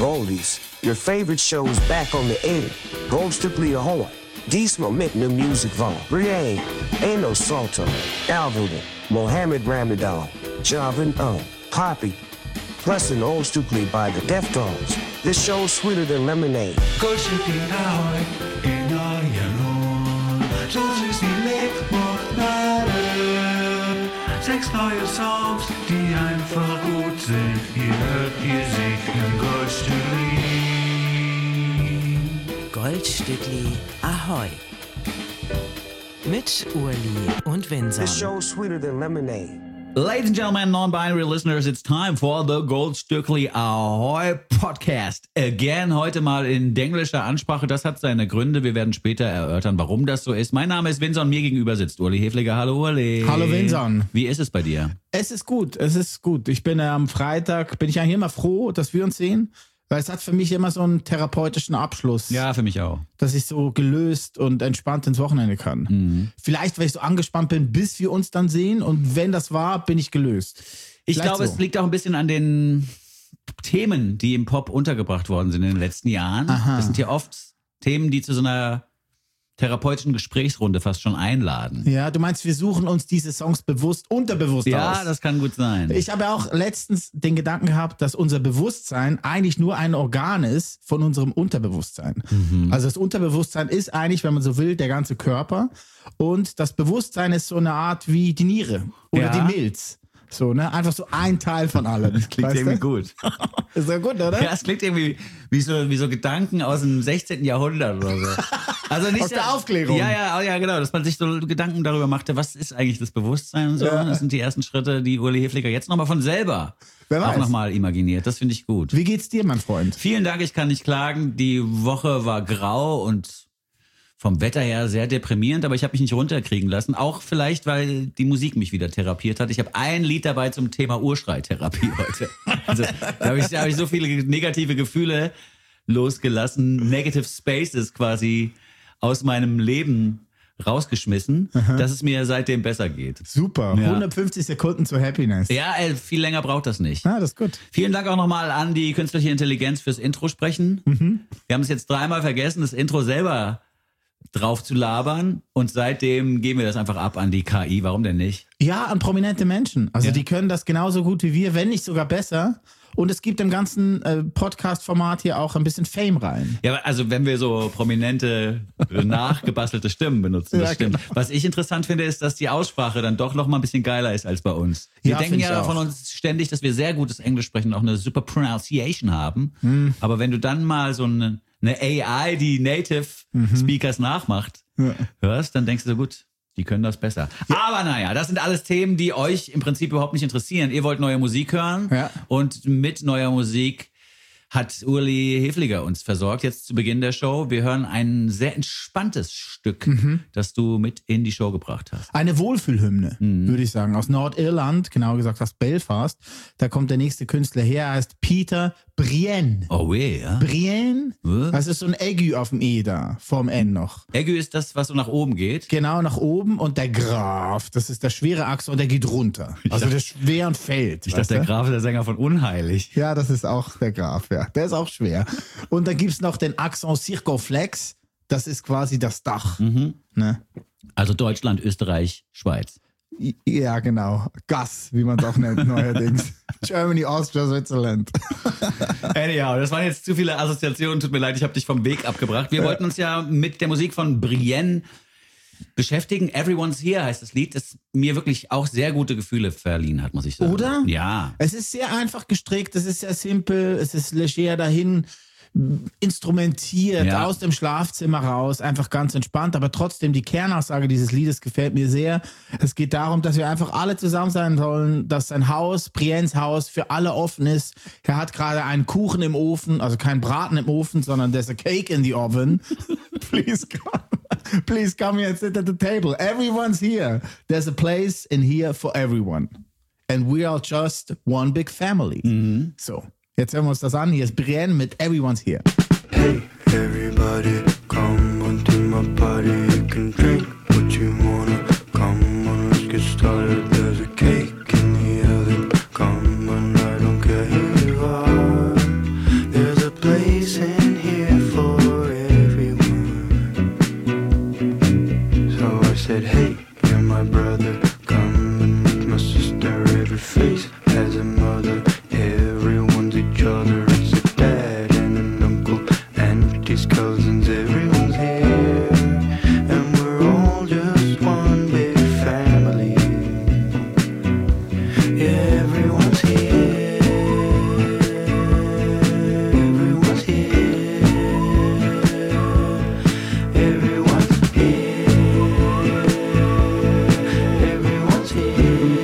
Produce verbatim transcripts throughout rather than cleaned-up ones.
Goldies, your favorite show is back on the air. Goldstückli Ahoy. Diesmal mit ne Music von Brienne, Eno Salto, Alvin, Mohammed Ramadan, Javin O, Poppy, plus an old Stückli by the Deftones. This show's sweeter than lemonade. Goldstückli Ahoy, in Orion, so süß wie Limonade. Sechs neue Songs, die einfach gut sind. Ihr hört ihr sie im Goldstückli. Goldstückli Ahoi. Mit Urli und Vinson. This show's sweeter than lemonade. Ladies and gentlemen, non-binary listeners, it's time for the Goldstückli Ahoy Podcast. Again, heute mal in denglischer Ansprache. Das hat seine Gründe. Wir werden später erörtern, warum das so ist. Mein Name ist Vinson, mir gegenüber sitzt Urli Hefliger. Hallo Urli. Hallo Vinson. Wie ist es bei dir? Es ist gut, es ist gut. Ich bin äh, am Freitag, bin ich eigentlich immer froh, dass wir uns sehen. Weil es hat für mich immer so einen therapeutischen Abschluss. Ja, für mich auch. Dass ich so gelöst und entspannt ins Wochenende kann. Mhm. Vielleicht, weil ich so angespannt bin, bis wir uns dann sehen. Und wenn das war, bin ich gelöst. Ich Vielleicht glaube, so. Es liegt auch ein bisschen an den Themen, die im Pop untergebracht worden sind in den letzten Jahren. Aha. Das sind ja oft Themen, die zu so einer therapeutischen Gesprächsrunde fast schon einladen. Ja, du meinst, wir suchen uns diese Songs bewusst, unterbewusst Ja, aus. Ja, das kann gut sein. Ich habe ja auch letztens den Gedanken gehabt, dass unser Bewusstsein eigentlich nur ein Organ ist von unserem Unterbewusstsein. Mhm. Also das Unterbewusstsein ist eigentlich, wenn man so will, der ganze Körper. Und das Bewusstsein ist so eine Art wie die Niere oder Ja. die Milz. So, ne? Einfach so ein Teil von allem. Das klingt Weißt irgendwie du? gut. Ist doch gut, oder? Ja, es klingt irgendwie wie so, wie so Gedanken aus dem sechzehnten Jahrhundert oder so. Also nicht Aus der Aufklärung. Ja, ja, ja, genau, dass man sich so Gedanken darüber machte, was ist eigentlich das Bewusstsein und so. Ja. Das sind die ersten Schritte, die Urli Hefliger jetzt nochmal von selber Wer auch weiß. nochmal imaginiert. Das finde ich gut. Wie geht's dir, mein Freund? Vielen Dank, ich kann nicht klagen. Die Woche war grau und vom Wetter her sehr deprimierend, aber ich habe mich nicht runterkriegen lassen. Auch vielleicht, weil die Musik mich wieder therapiert hat. Ich habe ein Lied dabei zum Thema Urschreitherapie heute. Also da habe ich, da hab ich so viele negative Gefühle losgelassen, Negative Spaces quasi aus meinem Leben rausgeschmissen, Aha. dass es mir seitdem besser geht. Super, Ja. hundertfünfzig Sekunden zur Happiness. Ja, ey, viel länger braucht das nicht. Ah, das ist gut. Vielen Dank auch nochmal an die künstliche Intelligenz fürs Intro sprechen. Mhm. Wir haben es jetzt dreimal vergessen, das Intro selber drauf zu labern und seitdem geben wir das einfach ab an die K I. Warum denn nicht? Ja, an prominente Menschen. Also Ja. die können das genauso gut wie wir, wenn nicht sogar besser. Und es gibt im ganzen äh, Podcast-Format hier auch ein bisschen Fame rein. Ja, also wenn wir so prominente, äh, nachgebastelte Stimmen benutzen, das Ja, stimmt. genau. Was ich interessant finde, ist, dass die Aussprache dann doch noch mal ein bisschen geiler ist als bei uns. Wir Ja, denken finde ich ja auch. von uns ständig, dass wir sehr gutes Englisch sprechen und auch eine super Pronunciation haben. Hm. Aber wenn du dann mal so eine, eine A I, die Native Mhm. Speakers nachmacht, Ja. hörst, dann denkst du so, gut, die können das besser. Aber naja, das sind alles Themen, die euch im Prinzip überhaupt nicht interessieren. Ihr wollt neue Musik hören Ja. und mit neuer Musik hat Urli Hefliger uns versorgt, jetzt zu Beginn der Show. Wir hören ein sehr entspanntes Stück, Mhm. das du mit in die Show gebracht hast. Eine Wohlfühlhymne, Mhm. würde ich sagen. Aus Nordirland, genauer gesagt aus Belfast. Da kommt der nächste Künstler her, er heißt Peter Brienne. Oh weh, ja. Brienne, Was? das ist so ein Aigu auf dem E da, vorm N noch. Aigu ist das, was so nach oben geht. Genau nach oben und der Graf, das ist der schwere Achse und der geht runter. Also der schwer und fällt. Ich weißt dachte, der du? Graf ist der Sänger von Unheilig. Ja, das ist auch der Graf, ja. Der ist auch schwer. Und dann gibt's noch den Accent Circonflex. Das ist quasi das Dach. Mhm. Ne? Also Deutschland, Österreich, Schweiz. I- Ja, genau. Gas, wie man es auch nennt neuerdings. Germany, Austria, Switzerland. Anyhow, das waren jetzt zu viele Assoziationen. Tut mir leid, ich habe dich vom Weg abgebracht. Wir wollten uns ja mit der Musik von Brienne beschäftigen. Everyone's Here heißt das Lied, das mir wirklich auch sehr gute Gefühle verliehen hat, muss ich sagen. Oder? Ja. Es ist sehr einfach gestrickt, es ist sehr simpel, es ist leger dahin instrumentiert, Ja. aus dem Schlafzimmer raus, einfach ganz entspannt, aber trotzdem die Kernaussage dieses Liedes gefällt mir sehr. Es geht darum, dass wir einfach alle zusammen sein sollen, dass sein Haus, Briennes Haus, für alle offen ist. Er hat gerade einen Kuchen im Ofen, also kein Braten im Ofen, sondern there's a cake in the oven. Please come, please come here and sit at the table. Everyone's here. There's a place in here for everyone. And we are just one big family. So, jetzt hören wir uns das an. Hier ist Brienne mit Everyone's Here. Hey, everybody, come on to my party. You can drink what you wanna. Come on, let's get started. There's a cake in the oven. Come on, I don't care who you are. There's a place in here for everyone. So I said, hey, you're my brother, come and meet my sister. Every face has a mother, everyone's each other. It's a dad and an uncle, aunties, cousins, everyone's here. And we're all just one big family. Yeah, everyone's here. Everyone's here. Everyone's here. Everyone's here.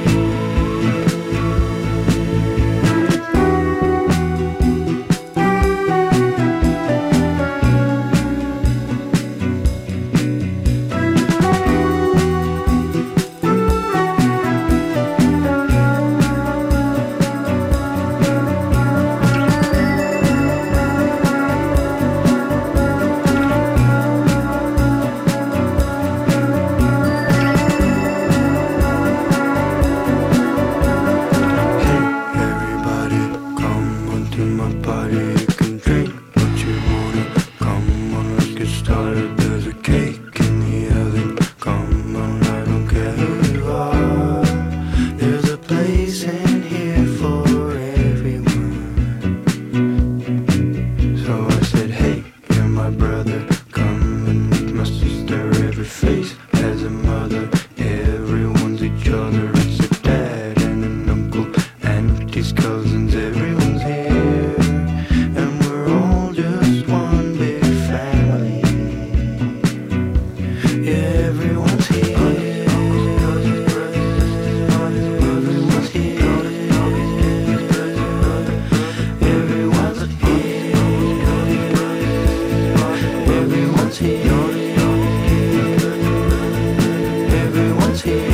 Everybody, come onto my party. You can drink what you wanna. Come on, let's get started. There's a cake in the oven. Come on, I don't care who you are. There's a place in here for everyone. So I said, hey, you're my brother. Come and meet my sister. Every face has a mother. Everyone's each other. It's a dad and an uncle, aunties, cousins, everyone's here. And we're all just one big family. Yeah, everyone's here. Everyone's here. Everyone's here. Everyone's here. Everyone's here.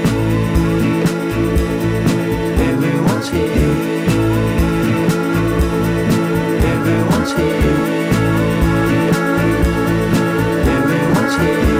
Everyone's here. Everyone's here. Everyone's here.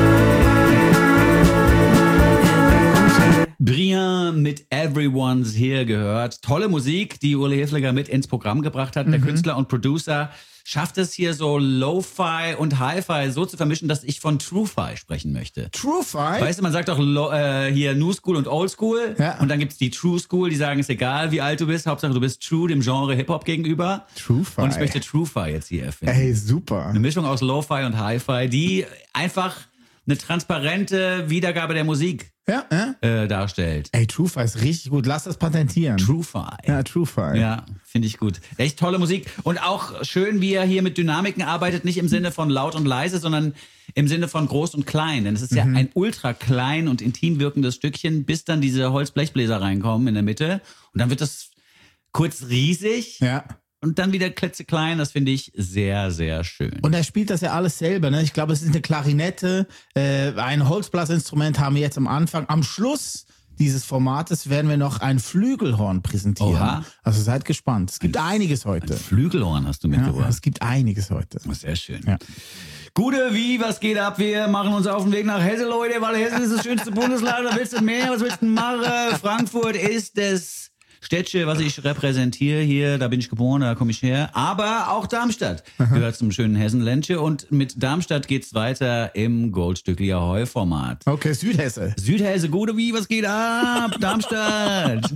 Brian mit Everyone's Here gehört. Tolle Musik, die Uli Hilfiger mit ins Programm gebracht hat. Der Künstler und Producer schafft es hier so Lo-Fi und Hi-Fi so zu vermischen, dass ich von True-Fi sprechen möchte. True-Fi? Weißt du, man sagt doch lo, äh, hier New School und Old School. Ja. Und dann gibt's die True School, die sagen, ist egal, wie alt du bist, Hauptsache du bist true dem Genre Hip-Hop gegenüber. True-Fi. Und ich möchte True-Fi jetzt hier erfinden. Ey, super. Eine Mischung aus Lo-Fi und Hi-Fi, die einfach eine transparente Wiedergabe der Musik Ja, ja. äh, darstellt. Ey, True-Fi ist richtig gut. Lass das patentieren. True-Fi. Ja, True-Fi. Ja, finde ich gut. Echt tolle Musik. Und auch schön, wie er hier mit Dynamiken arbeitet, nicht im Sinne von laut und leise, sondern im Sinne von groß und klein. Denn es ist ja ein ultra klein und intim wirkendes Stückchen, bis dann diese Holzblechbläser reinkommen in der Mitte. Und dann wird das kurz riesig. Ja. Und dann wieder klitzeklein, das finde ich sehr, sehr schön. Und er spielt das ja alles selber. Ne? Ich glaube, es ist eine Klarinette, äh, ein Holzblasinstrument haben wir jetzt am Anfang. Am Schluss dieses Formates werden wir noch ein Flügelhorn präsentieren. Oha. Also seid gespannt. Es gibt einiges heute. Flügelhorn hast du Ja, mitgebracht. es gibt einiges heute. Sehr schön. Ja. Gute, wie, was geht ab? Wir machen uns auf den Weg nach Hesse, Leute, weil Hessen ist das schönste Bundesland. Da willst du mehr, was willst du machen? Frankfurt ist das Städtchen, was ich repräsentiere hier, da bin ich geboren, da komme ich her. Aber auch Darmstadt gehört zum schönen Hessenländchen. Und mit Darmstadt geht's weiter im Goldstückli Ahoi-Format. Okay, Südhesse. Südhesse, gute, wie, was geht ab? Darmstadt.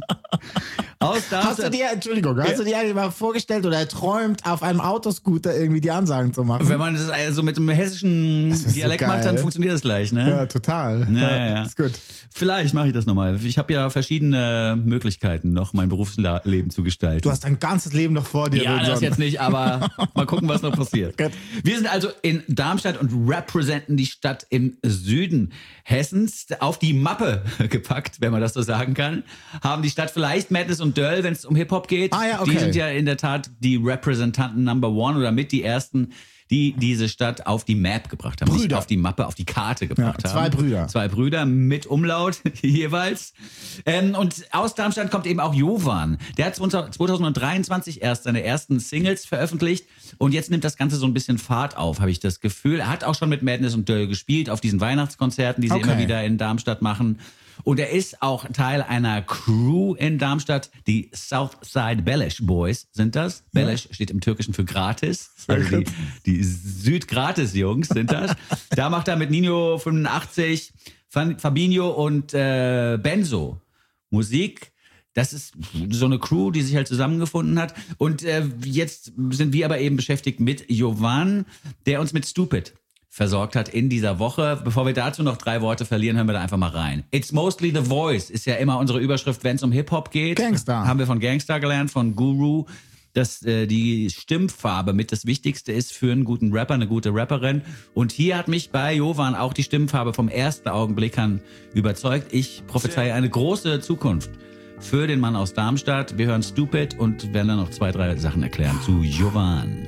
Aus Darmstadt. Hast du dir, Entschuldigung, hast du dir eigentlich mal vorgestellt oder erträumt, auf einem Autoscooter irgendwie die Ansagen zu machen? Wenn man das also mit dem hessischen ist so Dialekt geil. macht, dann funktioniert das gleich, ne? Ja, total. Ja, ja, ja. Ist gut. Vielleicht mache ich das nochmal. Ich habe ja verschiedene Möglichkeiten, noch mein Berufsleben zu gestalten. Du hast dein ganzes Leben noch vor dir. ja, das Wilson. jetzt nicht, aber mal gucken, was noch passiert. Gut. Wir sind also in Darmstadt und representen die Stadt im Süden Hessens auf die Mappe gepackt, wenn man das so sagen kann. Haben die Stadt vielleicht Madness und Döll, wenn es um Hip-Hop geht. Ah, ja, okay. Die sind ja in der Tat die Repräsentanten Number One oder mit die ersten, die diese Stadt auf die Map gebracht haben. Nicht Brüder. auf die Mappe, auf die Karte gebracht Ja, haben. zwei Brüder. Zwei Brüder mit Umlaut jeweils. Ähm, und aus Darmstadt kommt eben auch Jovan. Der hat zwanzig dreiundzwanzig erst seine ersten Singles veröffentlicht und jetzt nimmt das Ganze so ein bisschen Fahrt auf, habe ich das Gefühl. Er hat auch schon mit Madness und Döll gespielt auf diesen Weihnachtskonzerten, die sie Okay. immer wieder in Darmstadt machen. Und er ist auch Teil einer Crew in Darmstadt. Die Southside Beleş Boys sind das. Ja. Beleş steht im Türkischen für gratis. Also die, die Süd-Gratis-Jungs sind das. Da macht er mit Nino fünfundachtzig, Fabinho und äh, Benzo Musik. Das ist so eine Crew, die sich halt zusammengefunden hat. Und äh, jetzt sind wir aber eben beschäftigt mit Jovan, der uns mit Stupid versorgt hat in dieser Woche. Bevor wir dazu noch drei Worte verlieren, hören wir da einfach mal rein. It's mostly the voice ist ja immer unsere Überschrift, wenn es um Hip-Hop geht. Gangsta. Haben wir von Gangsta gelernt, von Guru, dass äh, die Stimmfarbe mit das Wichtigste ist für einen guten Rapper, eine gute Rapperin. Und hier hat mich bei Jovan auch die Stimmfarbe vom ersten Augenblick an überzeugt. Ich prophezeie eine große Zukunft für den Mann aus Darmstadt. Wir hören Stupid und werden dann noch zwei, drei Sachen erklären zu Jovan.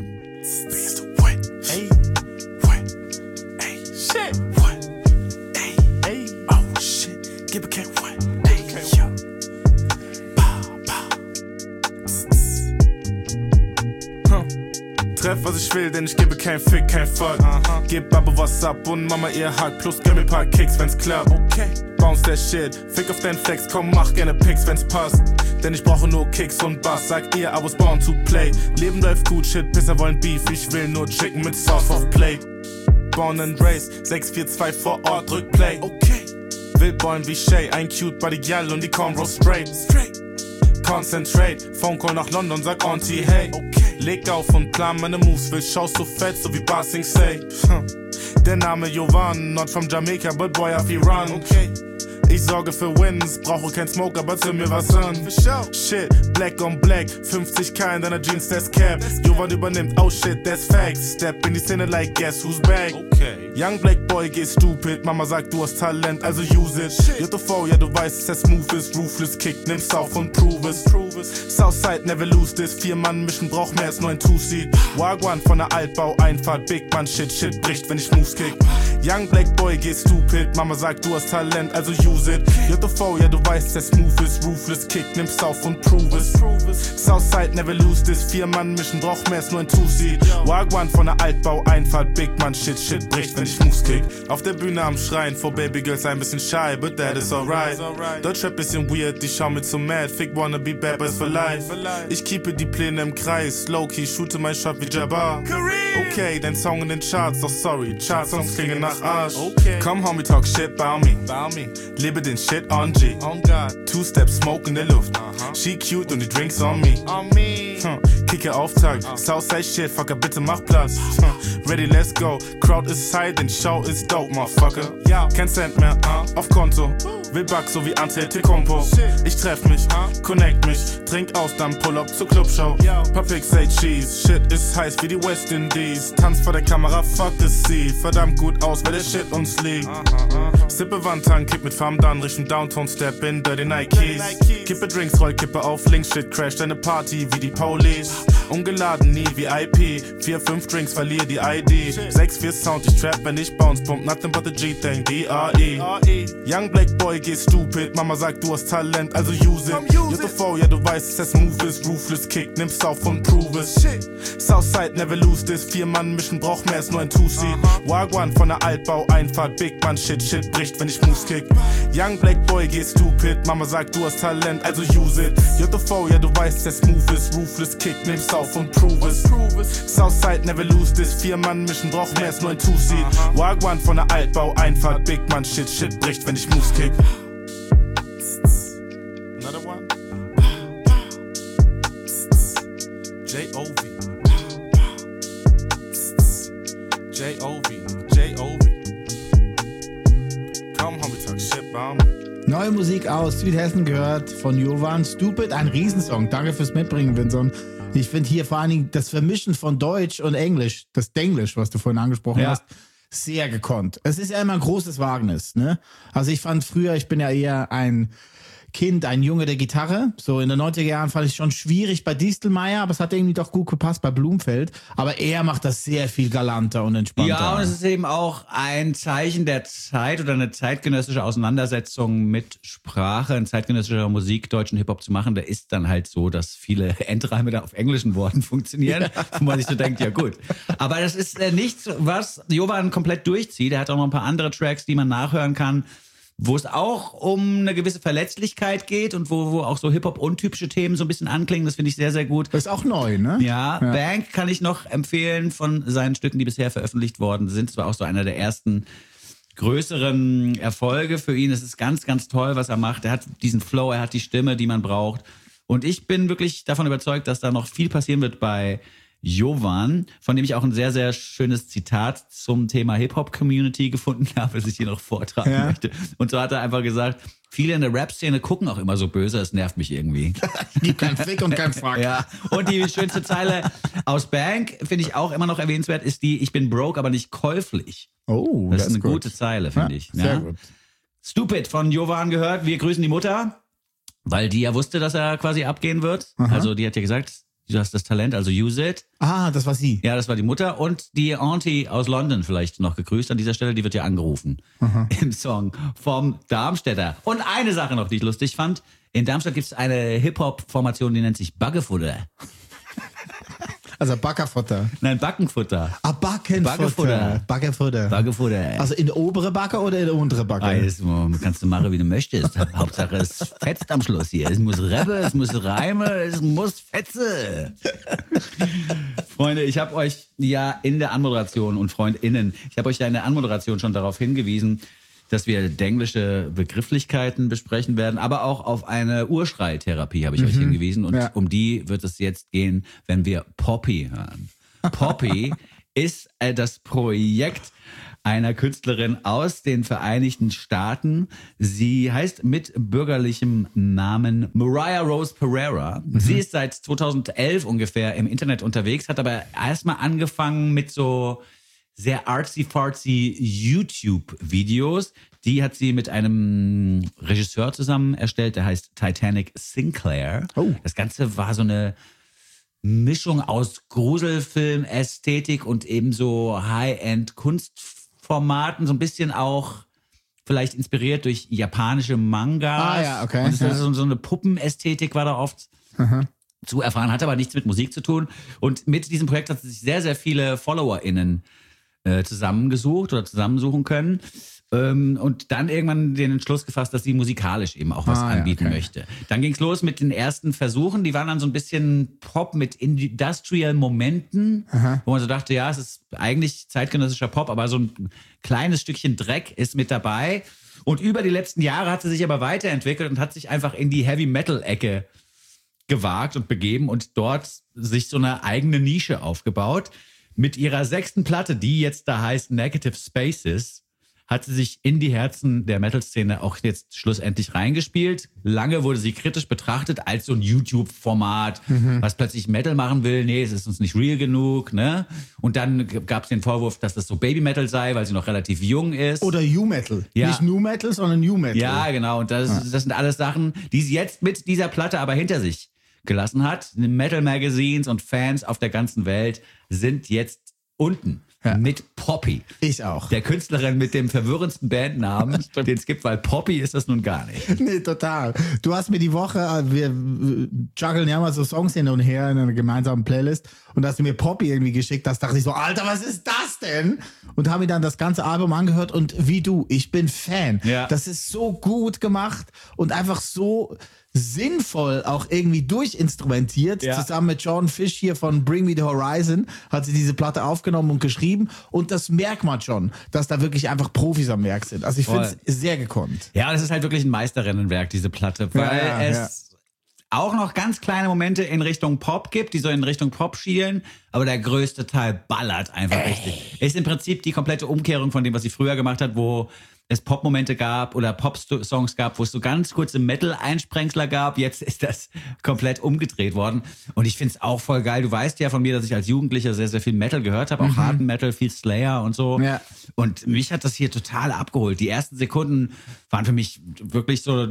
Treff, was ich will, denn ich gebe kein Fick, kein Fuck. Uh-huh. Gib aber was ab und Mama ihr Hack, plus gib mir paar Kicks, wenn's klappt. Okay. Bounce that shit, fick auf dein Flex, komm, mach gerne Pics, wenn's passt. Denn ich brauche nur Kicks und Bass, sagt ihr, I was born to play. Leben läuft gut, shit, Pisser wollen Beef, ich will nur Chicken mit Sauce auf Plate. Born and raised, sechs vier zwei vor Ort, drück Play. Okay. Wildborn wie Shay, ein cute Body Gal und die Cornrows straight. Straight. Concentrate, Phone Call nach London, sag Auntie, hey. Okay. Leg auf und plan meine Moves, will schaust so fett, so wie Basing say. Der Name Jovan, not from Jamaica, but boy, I feel run. Okay. Ich sorge für Wins, brauche kein Smoke, aber zünd mir was an. Shit, black on black, fünfzig K in deiner Jeans, that's cap. Jovan übernimmt, oh shit, that's facts. Step in die Szene like, guess who's back? Okay. Young black boy, geh stupid, Mama sagt, du hast Talent, also use it. J T V, ja du weißt, dass der smooth ist, ruthless kick, nimm's auf und prove it. Southside, never lose this, vier Mann mischen, brauch mehr als nur ein Two-Seat. Wagwan von der Altbau-Einfahrt, Big Man, shit, shit, bricht, wenn ich Moves kick. Young black boy, geh stupid, Mama sagt, du hast Talent, also use it. J T V, ja du weißt, der smooth ist, ruthless kick, nimm's auf und prove it. Southside, never lose this, vier Mann mischen, brauch mehr als nur ein Two-Seat. Wagwan von der Altbau-Einfahrt, Big Man, shit, shit, bricht, wenn ich Moves kick. Auf der Bühne am Schreien, vor Babygirls ein bisschen shy, but that is alright. Deutschrap bisschen weird, die schauen mir zu mad, Fick wanna be bad boys for life. Ich keepe die Pläne im Kreis, low-key, shoote mein Shot wie Jabbar. Okay, dein Song in den Charts, doch sorry, Charts-Songs klingen nach Arsch. Komm, homie, talk shit about me. Lebe den Shit on G. Two-Step, Smoke in der Luft. She cute und die Drinks on me. Huh. Kicke Auftakt, Southside shit, fucker, bitte mach Platz. Huh. Ready, let's go. Crowd is high, denn die Show ist dope, motherfucker. Kein Cent mehr, uh, auf Konto. Will Back, so wie Antetokounmpo. Ich treff mich, connect mich, trink aus, dann pull up zur Clubshow. Papik say cheese, shit ist heiß wie die West Indies. Tanz vor der Kamera, fuck es sie. Verdammt gut aus, weil der Shit uns liegt. Sippe Wandtang, kipp mit Farm dann, Richtung Downtown, step in, dirty Nikes. Kippe Drinks, roll Kippe auf links, shit crash deine Party wie die Police. Ungeladen, nie wie I P. Vier, fünf Drinks, verlier die I D. Sechs, vier Sound, ich trap, wenn ich bounce, pump nothing but the G-Thing, D R E. Young black boy, geh stupid, Mama sagt, du hast Talent, also use it. J T V, ja du weißt, dass smooth ist, ruthless kick, nimm's auf und prove it. Southside, never lose this, vier Mann mischen, brauch mehr als nur ein Two-Seat. Wagwan von der Altbau-Einfahrt, Big Man, shit, shit, bricht, wenn ich Moves kick. Young black boy, geh stupid, Mama sagt, du hast Talent, also use it. J T V, ja du weißt, dass smooth ist, ruthless kick, nimm's auf und prove it. Southside, never lose this, vier Mann mischen, brauch mehr als nur ein Two-Seat. Wagwan von der Altbau-Einfahrt, Big Man, shit, shit, bricht, wenn ich Moves kick. Another one. J O V. J O V. J O V. Come home, we talk shit about me. Neue Musik aus Südhessen gehört von Jovan. Stupid, ein Riesensong. Danke fürs Mitbringen, Vincent. Ich finde hier vor allen Dingen das Vermischen von Deutsch und Englisch, das Denglisch, was du vorhin angesprochen Ja. hast, sehr gekonnt. Es ist ja immer ein großes Wagnis, ne? Also ich fand früher, ich bin ja eher ein Kind, ein Junge der Gitarre. So in den neunziger Jahren fand ich schon schwierig bei Distelmeier, aber es hat irgendwie doch gut gepasst bei Blumfeld. Aber er macht das sehr viel galanter und entspannter. Ja, und es ist eben auch ein Zeichen der Zeit oder eine zeitgenössische Auseinandersetzung mit Sprache, in zeitgenössischer Musik, deutschen Hip-Hop zu machen. Da ist dann halt so, dass viele Endreime da auf englischen Worten funktionieren, ja. Wo man sich so denkt, ja gut. Aber das ist äh, nichts, was Jovan komplett durchzieht. Er hat auch noch ein paar andere Tracks, die man nachhören kann, wo es auch um eine gewisse Verletzlichkeit geht und wo, wo auch so Hip-Hop-untypische Themen so ein bisschen anklingen. Das finde ich sehr, sehr gut. Das ist auch neu, ne? Ja, ja, Bank kann ich noch empfehlen von seinen Stücken, die bisher veröffentlicht worden sind. Es war auch so einer der ersten größeren Erfolge für ihn. Es ist ganz, ganz toll, was er macht. Er hat diesen Flow, er hat die Stimme, die man braucht. Und ich bin wirklich davon überzeugt, dass da noch viel passieren wird bei Jovan, von dem ich auch ein sehr, sehr schönes Zitat zum Thema Hip-Hop-Community gefunden habe, das ich hier noch vortragen ja. möchte. Und so hat er einfach gesagt, viele in der Rap-Szene gucken auch immer so böse, es nervt mich irgendwie. Gibt kein Fick und kein Frack. Ja. Und die schönste Zeile aus Bank, finde ich auch immer noch erwähnenswert, ist die, ich bin broke, aber nicht käuflich. Oh, das, das ist eine gut. gute Zeile, finde ja, ich. Sehr ja. gut. Stupid von Jovan gehört, wir grüßen die Mutter, weil die ja wusste, dass er quasi abgehen wird. Aha. Also die hat ja gesagt, du hast das Talent, also use it. Ah, das war sie. Ja, das war die Mutter und die Auntie aus London vielleicht noch gegrüßt an dieser Stelle. Die wird ja angerufen Aha. im Song vom Darmstädter. Und eine Sache noch, die ich lustig fand. In Darmstadt gibt es eine Hip-Hop-Formation, die nennt sich Baggefutter. Also Backerfutter. Nein, Backenfutter. Ah, Backenfutter. Baggefutter. Baggefutter. Baggefutter. Also in der obere Backe oder in der untere Backe? Alles, kannst du machen, wie du möchtest. Hauptsache es fetzt am Schluss hier. Es muss Rappe, es muss Reime, es muss Fetze. Freunde, ich habe euch ja in der Anmoderation und FreundInnen, ich habe euch ja in der Anmoderation schon darauf hingewiesen, dass wir denglische Begrifflichkeiten besprechen werden, aber auch auf eine Urschreitherapie habe ich mhm. euch hingewiesen. Und ja. um die wird es jetzt gehen, wenn wir Poppy hören. Poppy ist äh, das Projekt einer Künstlerin aus den Vereinigten Staaten. Sie heißt mit bürgerlichem Namen Mariah Rose Pereira. Mhm. Sie ist seit zweitausendelf ungefähr im Internet unterwegs, hat aber erstmal angefangen mit so sehr artsy-fartsy YouTube-Videos. Die hat sie mit einem Regisseur zusammen erstellt, der heißt Titanic Sinclair. Oh. Das Ganze war so eine Mischung aus Gruselfilm-Ästhetik und eben so High-End-Kunstformaten, so ein bisschen auch vielleicht inspiriert durch japanische Mangas. Ah ja, okay. Und es ja. ist so, so eine Puppenästhetik war da oft Aha. zu erfahren, hat aber nichts mit Musik zu tun. Und mit diesem Projekt hat sie sich sehr, sehr viele FollowerInnen zusammengesucht oder zusammensuchen können ähm, und dann irgendwann den Entschluss gefasst, dass sie musikalisch eben auch was ah, anbieten ja, okay. möchte. Dann ging's los mit den ersten Versuchen, die waren dann so ein bisschen Pop mit industrial Momenten, Aha. wo man so dachte, ja, es ist eigentlich zeitgenössischer Pop, aber so ein kleines Stückchen Dreck ist mit dabei. Und über die letzten Jahre hat sie sich aber weiterentwickelt und hat sich einfach in die Heavy-Metal-Ecke gewagt und begeben und dort sich so eine eigene Nische aufgebaut. Mit ihrer sechsten Platte, die jetzt da heißt Negative Spaces, hat sie sich in die Herzen der Metal-Szene auch jetzt schlussendlich reingespielt. Lange wurde sie kritisch betrachtet als so ein YouTube-Format, mhm. was plötzlich Metal machen will. Nee, es ist uns nicht real genug. Ne? Und dann gab es den Vorwurf, dass das so Baby-Metal sei, weil sie noch relativ jung ist. Oder U-Metal. Ja. Nicht Nu-Metal, sondern U-Metal. Ja, genau. Und das, ja. das sind alles Sachen, die sie jetzt mit dieser Platte aber hinter sich gelassen hat. Metal Magazines und Fans auf der ganzen Welt sind jetzt unten ja. mit Poppy. Ich auch. Der Künstlerin mit dem verwirrendsten Bandnamen, den es gibt, weil Poppy ist das nun gar nicht. Nee, total. Du hast mir die Woche, wir juggeln ja mal so Songs hin und her in einer gemeinsamen Playlist und hast du mir Poppy irgendwie geschickt, das dachte ich so, Alter, was ist das denn? Und habe mir dann das ganze Album angehört und wie du, ich bin Fan. Ja. Das ist so gut gemacht und einfach so sinnvoll auch irgendwie durchinstrumentiert. Ja. Zusammen mit John Fish hier von Bring Me the Horizon hat sie diese Platte aufgenommen und geschrieben. Und das merkt man schon, dass da wirklich einfach Profis am Werk sind. Also ich finde es sehr gekonnt. Ja, das ist halt wirklich ein Meisterinnenwerk, diese Platte, weil ja, ja, es ja. auch noch ganz kleine Momente in Richtung Pop gibt, die so in Richtung Pop schielen, aber der größte Teil ballert einfach Ey. richtig. Ist im Prinzip die komplette Umkehrung von dem, was sie früher gemacht hat, wo es Pop-Momente gab oder Pop-Songs gab, wo es so ganz kurze Metal-Einsprengsler gab. Jetzt ist das komplett umgedreht worden. Und ich find's auch voll geil. Du weißt ja von mir, dass ich als Jugendlicher sehr, sehr viel Metal gehört habe. Auch mhm. harten Metal, viel Slayer und so. Ja. Und mich hat das hier total abgeholt. Die ersten Sekunden waren für mich wirklich so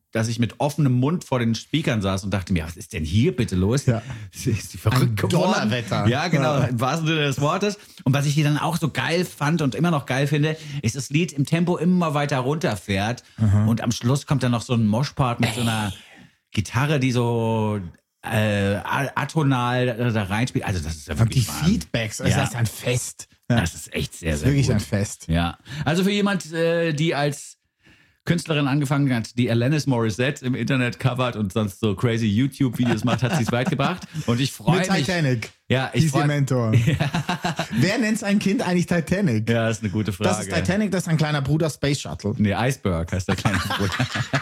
dass ich mit offenem Mund vor den Speakern saß und dachte mir, was ist denn hier bitte los? Ja. Ist die verrückt geworden? Donnerwetter. Ja, genau, Ja. im wahrsten Sinne des Wortes. Und was ich hier dann auch so geil fand und immer noch geil finde, ist das Lied im Tempo immer weiter runterfährt und am Schluss kommt dann noch so ein Moshpart mit so einer Gitarre, die so äh, atonal da, da reinspielt. Also das ist ja Und wirklich die Wahnsinn. Feedbacks, also Ja. das ist ein Fest. Ja. Das ist echt sehr, Das ist sehr wirklich gut. ein Fest. Ja, also für jemand, äh, die als Künstlerin angefangen hat, die Alanis Morissette im Internet covert und sonst so crazy YouTube-Videos macht, hat sie es weit gebracht. Und ich freue Mit mich. Titanic. Ja, Die ich ist ihr freue Mentor. Wer nennt sein Kind eigentlich Titanic? Ja, das ist eine gute Frage. Das ist Titanic, das ist ein kleiner Bruder Space Shuttle. Nee, Iceberg heißt der kleine Bruder.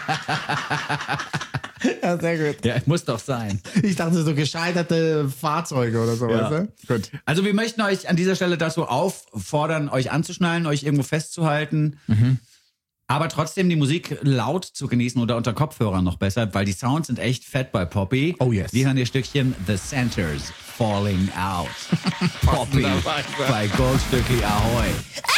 Ja, sehr gut. Ja, muss doch sein. Ich dachte, so gescheiterte Fahrzeuge oder so, Ja. weißt du? Gut. Also wir möchten euch an dieser Stelle dazu auffordern, euch anzuschnallen, euch irgendwo festzuhalten. Mhm. Aber trotzdem die Musik laut zu genießen oder unter Kopfhörern noch besser, weil die Sounds sind echt fett bei Poppy. Oh yes. Wir hören hier Stückchen The Centers Falling Out. Poppy bei Goldstückli Ahoy.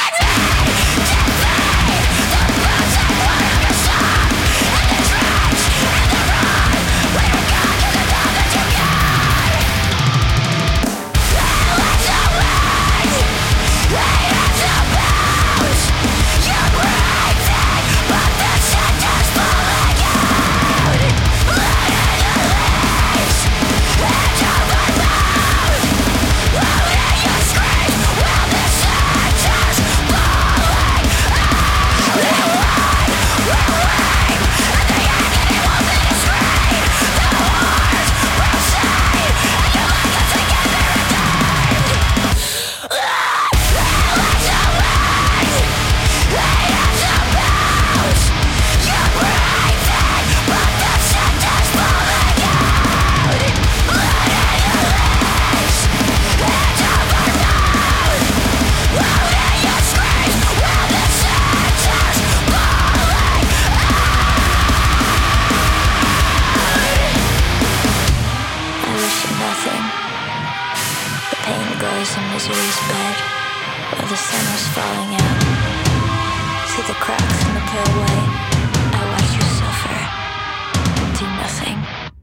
I wish you nothing. The pain goes in misery's bed, where the sun was falling out. See the cracks in the pale white. I watch you suffer. Do nothing.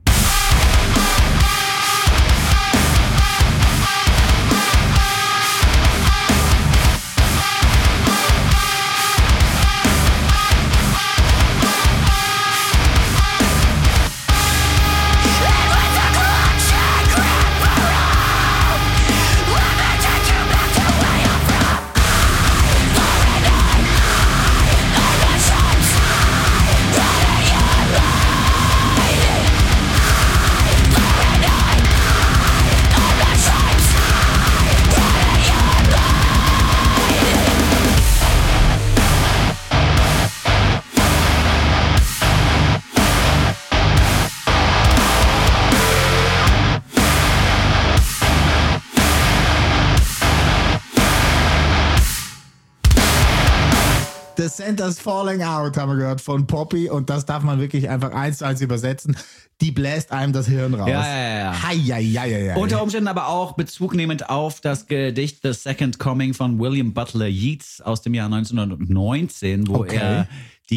The Center's Falling Out, haben wir gehört, von Poppy. Und das darf man wirklich einfach eins zu eins übersetzen. Die bläst einem das Hirn raus. Ja, ja, ja. Hei, hei, hei, hei, hei. Unter Umständen aber auch bezugnehmend auf das Gedicht The Second Coming von William Butler Yeats aus dem Jahr neunzehnhundertneunzehn, wo Okay. er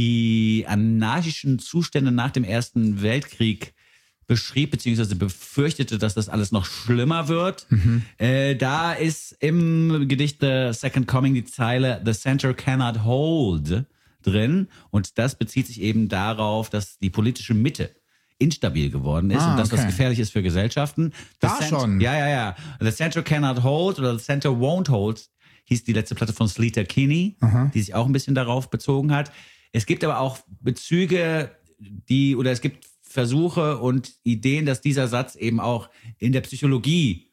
die anarchischen Zustände nach dem Ersten Weltkrieg beschrieb, beziehungsweise befürchtete, dass das alles noch schlimmer wird. Äh, da ist im Gedicht The Second Coming die Zeile The Center cannot hold drin. Und das bezieht sich eben darauf, dass die politische Mitte instabil geworden ist Ah, und dass das okay. gefährlich ist für Gesellschaften. The Da Cent- schon. Ja, ja, ja. The Center cannot hold oder The Center won't hold hieß die letzte Platte von Sleater Kinney, die sich auch ein bisschen darauf bezogen hat. Es gibt aber auch Bezüge, die, oder es gibt Versuche und Ideen, dass dieser Satz eben auch in der Psychologie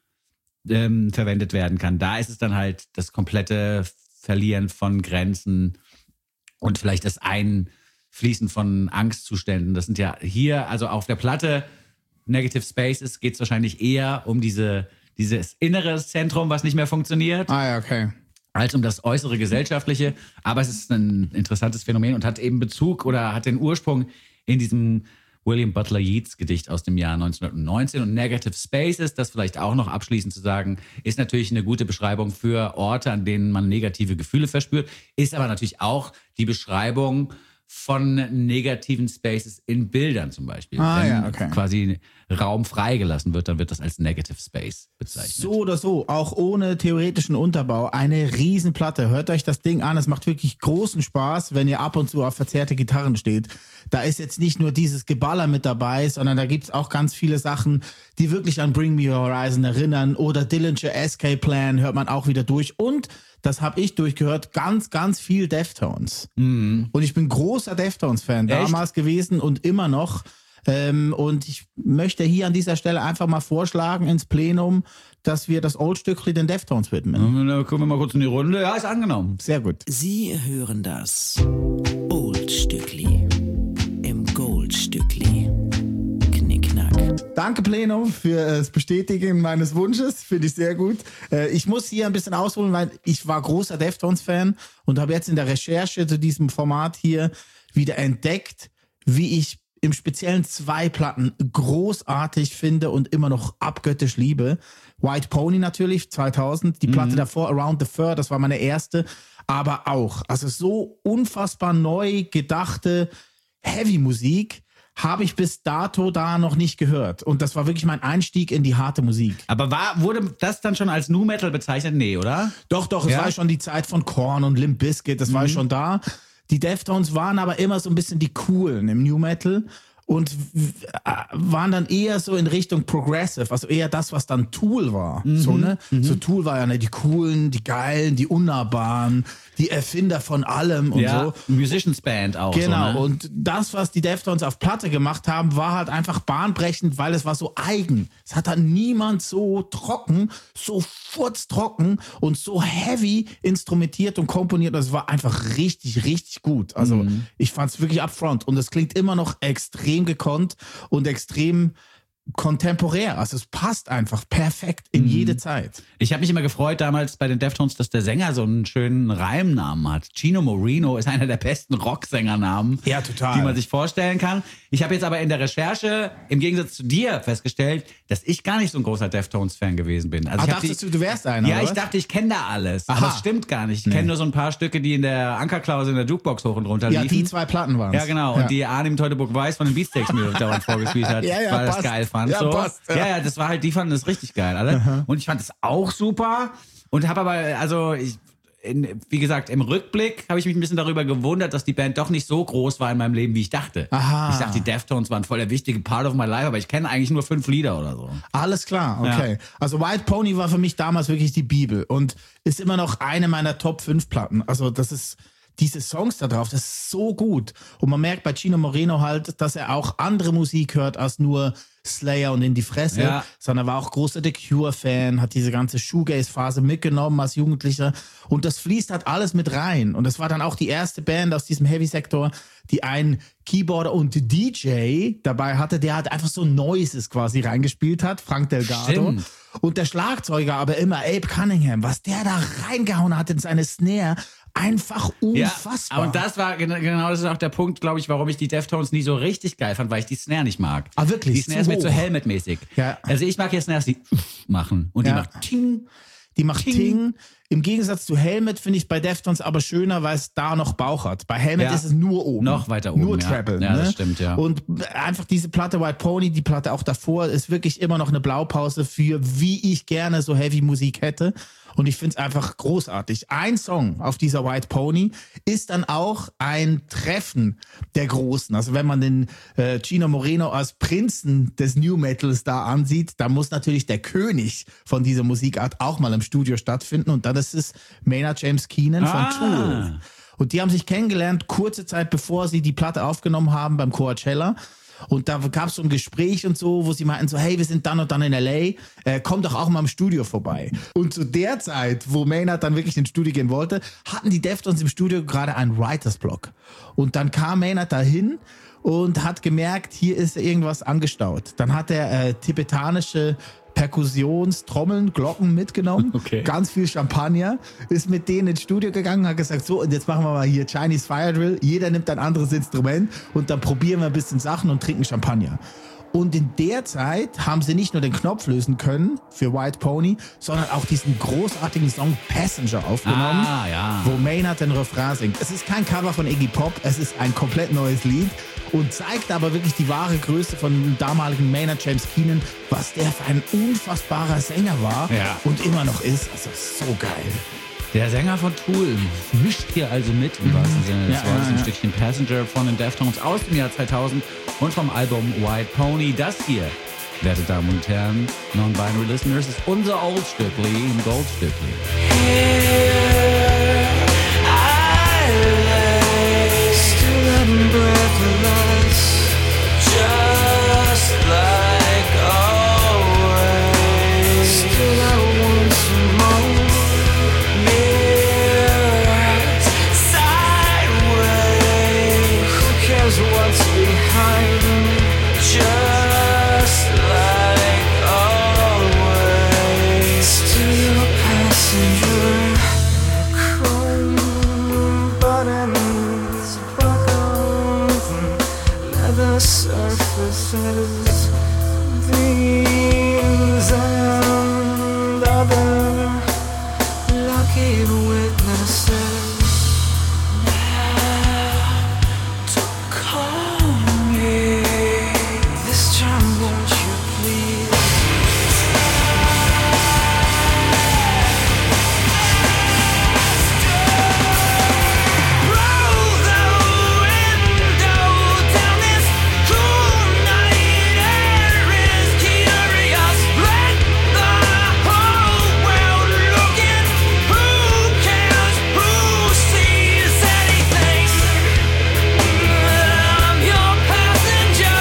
ähm, verwendet werden kann. Da ist es dann halt das komplette Verlieren von Grenzen und vielleicht das Einfließen von Angstzuständen. Das sind ja hier, also auf der Platte Negative Spaces geht es wahrscheinlich eher um diese, dieses innere Zentrum, was nicht mehr funktioniert, Ah, ja, okay. als um das äußere Gesellschaftliche. Aber es ist ein interessantes Phänomen und hat eben Bezug oder hat den Ursprung in diesem William Butler Yeats Gedicht aus dem Jahr neunzehnhundertneunzehn. Und Negative Spaces, das vielleicht auch noch abschließend zu sagen, ist natürlich eine gute Beschreibung für Orte, an denen man negative Gefühle verspürt, ist aber natürlich auch die Beschreibung von negativen Spaces in Bildern zum Beispiel. Ah, Wenn ja, okay. quasi Raum freigelassen wird, dann wird das als Negative Space bezeichnet. So oder so, auch ohne theoretischen Unterbau, eine Riesenplatte. Hört euch das Ding an, es macht wirklich großen Spaß, wenn ihr ab und zu auf verzerrte Gitarren steht. Da ist jetzt nicht nur dieses Geballer mit dabei, sondern da gibt's auch ganz viele Sachen, die wirklich an Bring Me Horizon erinnern oder Dillinger Escape Plan hört man auch wieder durch und das habe ich durchgehört, ganz, ganz viel Deftones. Mhm. Und ich bin großer Deftones-Fan damals gewesen und immer noch. Ähm, und ich möchte hier an dieser Stelle einfach mal vorschlagen ins Plenum, dass wir das Oldstückli den Deftones widmen. Dann gucken wir mal kurz in die Runde. Ja, ist angenommen. Sehr gut. Sie hören das Oldstückli im Goldstückli. Knickknack. Danke Plenum für das Bestätigen meines Wunsches, finde ich sehr gut. Äh, ich muss hier ein bisschen ausholen, weil ich war großer Deftones-Fan und habe jetzt in der Recherche zu diesem Format hier wieder entdeckt, wie ich im Speziellen zwei Platten großartig finde und immer noch abgöttisch liebe. White Pony natürlich, zweitausend, die Platte mhm. davor, Around the Fur, das war meine erste, aber auch, also so unfassbar neu gedachte Heavy-Musik habe ich bis dato da noch nicht gehört. Und das war wirklich mein Einstieg in die harte Musik. Aber war, wurde das dann schon als Nu Metal bezeichnet? Nee, oder? Doch, doch, es ja? war schon die Zeit von Korn und Limp Bizkit, das mhm. war schon da. Die Deftones waren aber immer so ein bisschen die Coolen im Nu Metal und waren dann eher so in Richtung Progressive, also eher das, was dann Tool war. Mhm. So, ne? Mhm. So Tool war ja ne, die Coolen, die Geilen, die Unnahbaren, die Erfinder von allem und ja, so. Musicians Band auch. Genau, so, ne? Und das, was die Deftones auf Platte gemacht haben, war halt einfach bahnbrechend, weil es war so eigen. Es hat dann niemand so trocken, so furztrocken und so heavy instrumentiert und komponiert. Das war einfach richtig, richtig gut. Also mhm. ich fand es wirklich upfront und es klingt immer noch extrem gekonnt und extrem kontemporär. Also es passt einfach perfekt in mhm. jede Zeit. Ich habe mich immer gefreut damals bei den Deftones, dass der Sänger so einen schönen Reimnamen hat. Chino Moreno ist einer der besten Rocksängernamen, ja, total. die man sich vorstellen kann. Ich habe jetzt aber in der Recherche im Gegensatz zu dir festgestellt, dass ich gar nicht so ein großer Deftones-Fan gewesen bin. Also Ach, ich dachtest die, du, du wärst einer, Ja, oder ich was? dachte, ich kenne da alles. Aha. Aber das stimmt gar nicht. Ich Nee. kenne nur so ein paar Stücke, die in der Ankerklausel in der Jukebox hoch und runter Ja, liefen. die zwei Platten waren es. Ja, genau. Ja. Und die Arnim Teutoburg Weiß von den Beatsteaks mir dauernd vorgespielt hat, Ja, ja, weil er das passt. geil fand. Ja, so. passt, ja. ja, ja, das war halt, die fanden das richtig geil, alle. Aha. Und ich fand es auch super und habe aber, also ich, in, wie gesagt, im Rückblick habe ich mich ein bisschen darüber gewundert, dass die Band doch nicht so groß war in meinem Leben, wie ich dachte. Aha. Ich dachte, die Deftones waren voll der wichtige Part of my life, aber ich kenne eigentlich nur fünf Lieder oder so. Alles klar, okay. Ja. Also White Pony war für mich damals wirklich die Bibel und ist immer noch eine meiner Top fünf Platten. Also das ist, diese Songs da drauf, das ist so gut. Und man merkt bei Chino Moreno halt, dass er auch andere Musik hört als nur Slayer und In die Fresse, ja. sondern war auch großer The Cure-Fan, hat diese ganze Shoegaze-Phase mitgenommen als Jugendlicher und das fließt halt alles mit rein. Und das war dann auch die erste Band aus diesem Heavy-Sektor, die einen Keyboarder und D J dabei hatte, der halt einfach so Noises quasi reingespielt hat, Frank Delgado. Stimmt. Und der Schlagzeuger aber immer Abe Cunningham, was der da reingehauen hat in seine Snare, einfach unfassbar. Ja, und das war genau, das ist auch der Punkt, glaube ich, warum ich die Deftones nie so richtig geil fand, weil ich die Snare nicht mag. Ah, wirklich? Die Snare ist Zu mir zu hoch. Helmet-mäßig. Ja. Also ich mag ja Snares, die machen und Ja. die macht Ting. Die macht Ting. Ting. Im Gegensatz zu Helmet finde ich bei Deftones aber schöner, weil es da noch Bauch hat. Bei Helmet Ja. ist es nur oben. Noch weiter oben, Nur ja. Treble. Ja, ne? das stimmt, ja. Und einfach diese Platte White Pony, die Platte auch davor, ist wirklich immer noch eine Blaupause für, wie ich gerne so Heavy Musik hätte. Und ich finde es einfach großartig. Ein Song auf dieser White Pony ist dann auch ein Treffen der Großen. Also wenn man den äh, Chino Moreno als Prinzen des New Metals da ansieht, da muss natürlich der König von dieser Musikart auch mal im Studio stattfinden. Und dann ist es Maynard James Keenan von Ah. Tool. Und die haben sich kennengelernt, kurze Zeit bevor sie die Platte aufgenommen haben beim Coachella. Und da gab es so ein Gespräch und so, wo sie meinten so, hey, wir sind dann und dann in L A, äh, komm doch auch mal im Studio vorbei. Und zu der Zeit, wo Maynard dann wirklich ins Studio gehen wollte, hatten die Deftones im Studio gerade einen Writers Block. Und dann kam Maynard dahin und hat gemerkt, hier ist irgendwas angestaut. Dann hat er äh, tibetanische Perkussions-, Trommeln, Glocken mitgenommen, Okay. ganz viel Champagner, ist mit denen ins Studio gegangen, hat gesagt, so, und jetzt machen wir mal hier Chinese Fire Drill, jeder nimmt ein anderes Instrument und dann probieren wir ein bisschen Sachen und trinken Champagner. Und in der Zeit haben sie nicht nur den Knopf lösen können für White Pony, sondern auch diesen großartigen Song Passenger aufgenommen, Ah, ja. wo Maynard den Refrain singt. Es ist kein Cover von Iggy Pop, es ist ein komplett neues Lied und zeigt aber wirklich die wahre Größe von dem damaligen Maynard James Keenan, was der für ein unfassbarer Sänger war Ja. und immer noch ist. Also so geil. Der Sänger von Tool mischt hier also mit, im wahrsten Sinne des Ja, Wortes. ja, Ein ja. Stückchen Passenger von den Deftones aus dem Jahr zweitausend und vom Album White Pony. Das hier, werte Damen und Herren, Non-Binary Listeners, ist unser Oldstückli im Goldstückli. Surfaces, these and other lucky witnesses now to call me. This time, won't you please? Roll the window down this cool night air is curious. Let the whole world look in. Who cares? Who sees anything? I'm your passenger.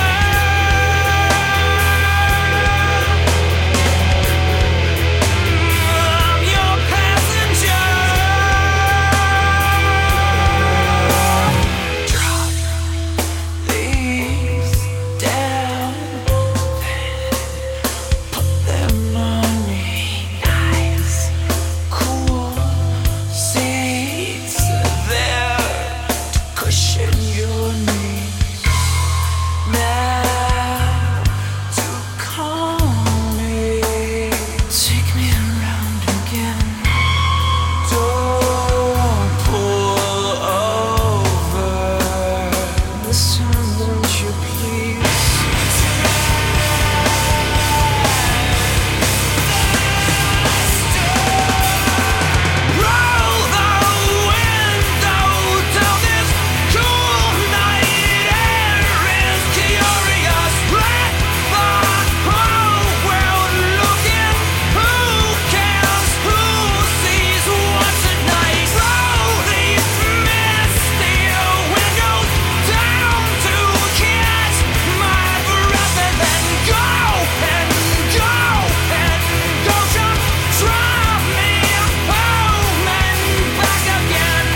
I'm your passenger. Drop these down, put them on me. Nice, cool seats there to cushion your knees. Now to calm me, take me around again. Don't pull over. This time, won't you please? Roll the window down this cool night air is curious. Let the whole world look in. Who cares? Who sees what tonight? Roll these misty windows down to catch my breath and then go and go and go. Just drive me home and back again.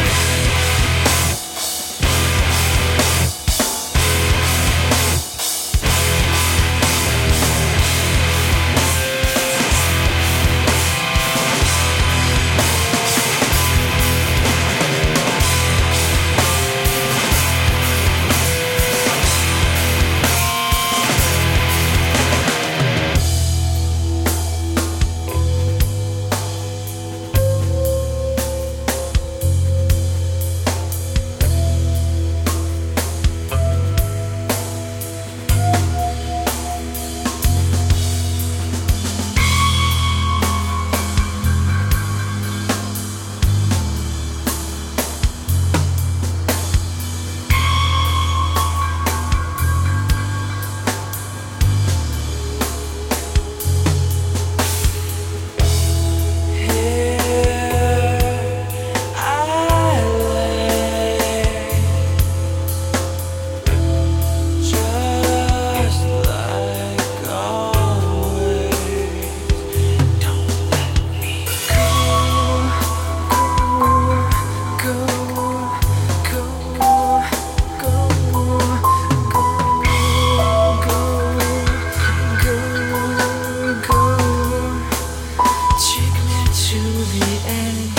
Take me to the edge.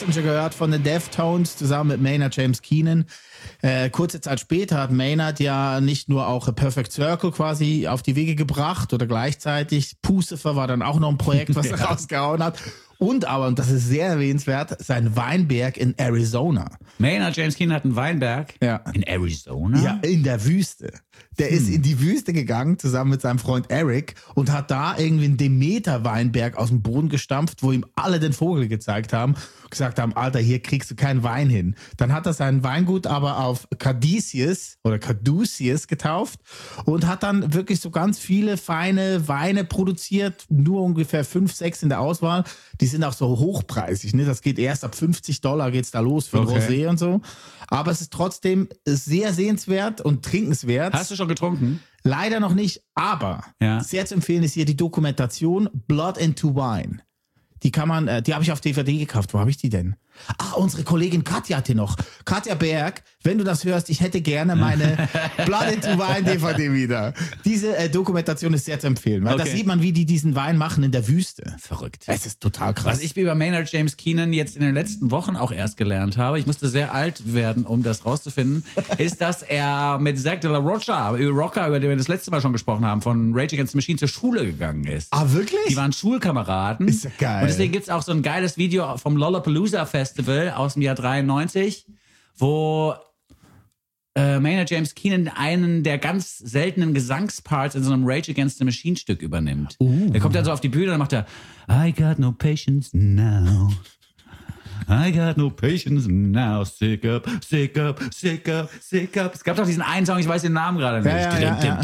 Passenger gehört von den Deftones zusammen mit Maynard James Keenan. Äh, kurze Zeit später hat Maynard ja nicht nur auch A Perfect Circle quasi auf die Wege gebracht oder gleichzeitig. Pucifer war dann auch noch ein Projekt, was er Ja. rausgehauen hat. Und aber, und das ist sehr erwähnenswert, sein Weinberg in Arizona. Maynard James Keenan hat einen Weinberg Ja. in Arizona. Ja, in der Wüste. Der ist in die Wüste gegangen, zusammen mit seinem Freund Eric, und hat da irgendwie einen Demeter-Weinberg aus dem Boden gestampft, wo ihm alle den Vogel gezeigt haben, gesagt haben, Alter, hier kriegst du keinen Wein hin. Dann hat er sein Weingut aber auf Caduceus oder Caduceus getauft und hat dann wirklich so ganz viele feine Weine produziert, nur ungefähr fünf, sechs in der Auswahl. Die sind auch so hochpreisig, ne? Das geht erst ab fünfzig Dollar geht's da los für ein Okay. Rosé und so. Aber es ist trotzdem sehr sehenswert und trinkenswert. Hast du schon getrunken? Leider noch nicht, aber Ja. sehr zu empfehlen ist hier die Dokumentation Blood into Wine. Die kann man, äh, die habe ich auf D V D gekauft. Wo habe ich die denn? Ah, unsere Kollegin Katja hat die noch. Katja Berg, wenn du das hörst, ich hätte gerne meine Blood into Wine D V D wieder. Diese äh, Dokumentation ist sehr zu empfehlen, weil da Okay. sieht man, wie die diesen Wein machen in der Wüste. Verrückt. Es ist total krass. Was ich über Maynard James Keenan jetzt in den letzten Wochen auch erst gelernt habe, ich musste sehr alt werden, um das rauszufinden, ist, dass er mit Zach de la Rocha, Rocker, über den wir das letzte Mal schon gesprochen haben, von Rage Against the Machine zur Schule gegangen ist. Ah, wirklich? Die waren Schulkameraden. Ist ja geil. Und deswegen gibt's auch so ein geiles Video vom Lollapalooza Festival aus dem Jahr dreiundneunzig, wo äh, Maynard James Keenan einen der ganz seltenen Gesangsparts in so einem Rage Against the Machine Stück übernimmt. Uh. Er kommt dann so auf die Bühne und dann macht er I got no patience now. I got no patience now. Sick up, sick up, sick up, sick up. Es gab doch diesen einen Song, ich weiß den Namen gerade nicht. Ja, ja, ja,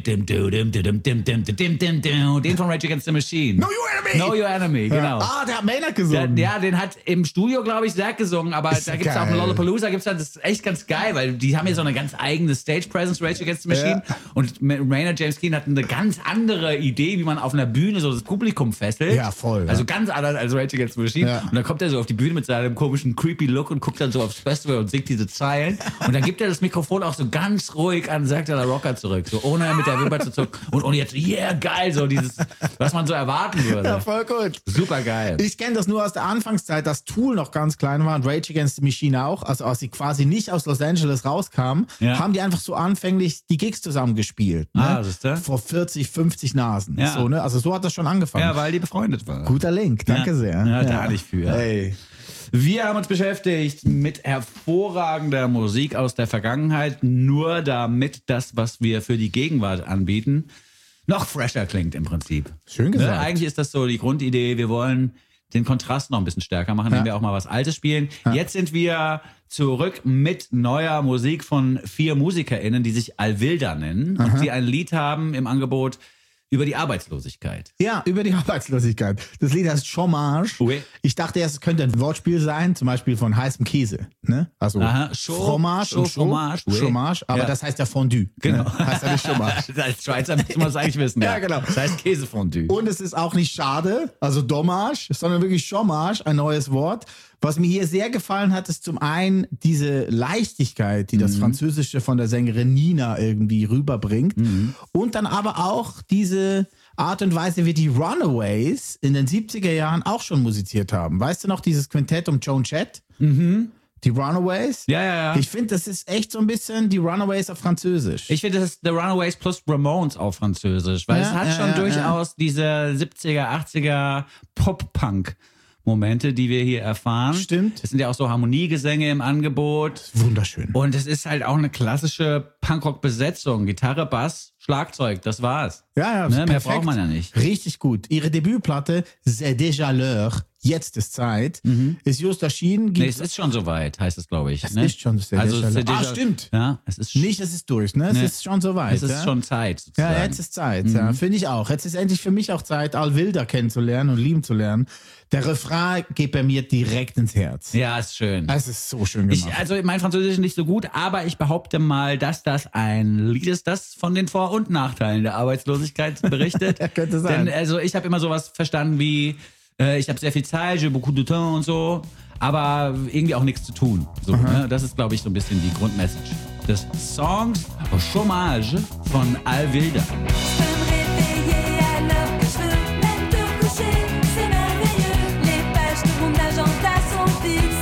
Den von Rage Against the Machine. Know Your Enemy! Know Your Enemy, genau. Ah, der hat Maynard Der, gesungen. ja, den hat im Studio, glaube ich, Zach gesungen, aber Ist da gibt's auch geil. im Lollapalooza, gibt's da, das ist echt ganz geil, weil die haben ja so eine ganz eigene Stage-Presence, Rage Against the Machine. Ja. Und Maynard James Keenan hat eine ganz andere Idee, wie man auf einer Bühne so das Publikum fesselt. Ja, voll, Also ja. ganz anders als Rage Against the Machine. Ja. Und dann kommt er so auf die Bühne mit seinem komischen, creepy Look und guckt dann so aufs Festival und singt diese Zeilen. Und dann gibt er das Mikrofon auch so ganz ruhig an Zach de la Rocha zurück, so ohne mit der Wimper zu zucken. Und, und jetzt, yeah, geil, so dieses, was man so erwarten würde. Ja, voll gut. Super geil. Ich kenne das nur aus der Anfangszeit, dass Tool noch ganz klein war und Rage Against the Machine auch. Also als sie quasi nicht aus Los Angeles rauskamen, Ja. haben die einfach so anfänglich die Gigs zusammen gespielt. Ne? Ah, siehste? Vor vierzig, fünfzig Nasen. Ja. So, ne? Also so hat das schon angefangen. Ja, weil die befreundet waren. Guter Link, danke Ja. sehr. Ja, da nicht für. Hey. Wir haben uns beschäftigt mit hervorragender Musik aus der Vergangenheit, nur damit das, was wir für die Gegenwart anbieten, noch fresher klingt im Prinzip. Schön gesagt. Ne? Eigentlich ist das so die Grundidee, wir wollen den Kontrast noch ein bisschen stärker machen, indem wir auch mal was Altes spielen. Jetzt sind wir zurück mit neuer Musik von vier MusikerInnen, die sich Alvilda nennen und die ein Lied haben im Angebot über die Arbeitslosigkeit. Ja, über die Arbeitslosigkeit. Das Lied heißt Chômage. Oui. Ich dachte erst, es könnte ein Wortspiel sein, zum Beispiel von heißem Käse. Ne? Also Aha, Chaud- Fromage und Chaud- Fromage, oui. Chômage, aber Ja. das heißt ja Fondue. Genau. Ne? Heißt ja nicht Chômage. Als Schweizer müssen wir es eigentlich wissen. Ja, genau. Das heißt Käsefondue. Und es ist auch nicht schade, also Dommage, sondern wirklich Chômage, ein neues Wort. Was mir hier sehr gefallen hat, ist zum einen diese Leichtigkeit, die das Französische von der Sängerin Nina irgendwie rüberbringt. Und dann aber auch diese Art und Weise, wie die Runaways in den siebziger Jahren auch schon musiziert haben. Weißt du noch, dieses Quintett um Joan Jett? Die Runaways? Ja, ja, ja. Ich finde, das ist echt so ein bisschen die Runaways auf Französisch. Ich finde, das ist The Runaways plus Ramones auf Französisch, weil Ja, es hat ja, schon ja, durchaus diese siebziger, achtziger Pop-Punk-Momente, die wir hier erfahren. Stimmt. Es sind ja auch so Harmoniegesänge im Angebot. Wunderschön. Und es ist halt auch eine klassische Punkrock-Besetzung. Gitarre, Bass, Schlagzeug, das war's. Ja, ja, Ne, mehr perfekt. braucht man ja nicht. Richtig gut. Ihre Debütplatte C'est déjà l'heure, jetzt ist Zeit, ist just erschienen. Nee, Gibt's es ist schon soweit, heißt es, glaube ich. Es ne? ist schon C'est also, déjà l'heure. c'est déjà- Ah, stimmt. Ja, es ist nicht, es ist durch, ne? Es Nee. ist schon soweit. Es ist ja? schon Zeit, sozusagen. Ja, jetzt ist Zeit, ja. Finde ich auch. Jetzt ist endlich für mich auch Zeit, Alvilda kennenzulernen und lieben zu lernen. Der Refrain geht bei mir direkt ins Herz. Ja, ist schön. Es ist so schön Ich, gemacht. also mein Französisch ist nicht so gut, aber ich behaupte mal, dass das ein Lied ist, das von den Vor- und Nachteilen der Arbeitslosigkeit berichtet. Ja, könnte sein. Denn also ich habe immer sowas verstanden wie, äh, ich habe sehr viel Zeit, j'ai beaucoup de temps und so, aber irgendwie auch nichts zu tun. So, ne? Das ist, glaube ich, so ein bisschen die Grundmessage des Songs Chômage von Alvilda. Je peux me réveiller à l'heure que je veux, même te coucher, c'est merveilleux. Les pages de mon agenda sont vides.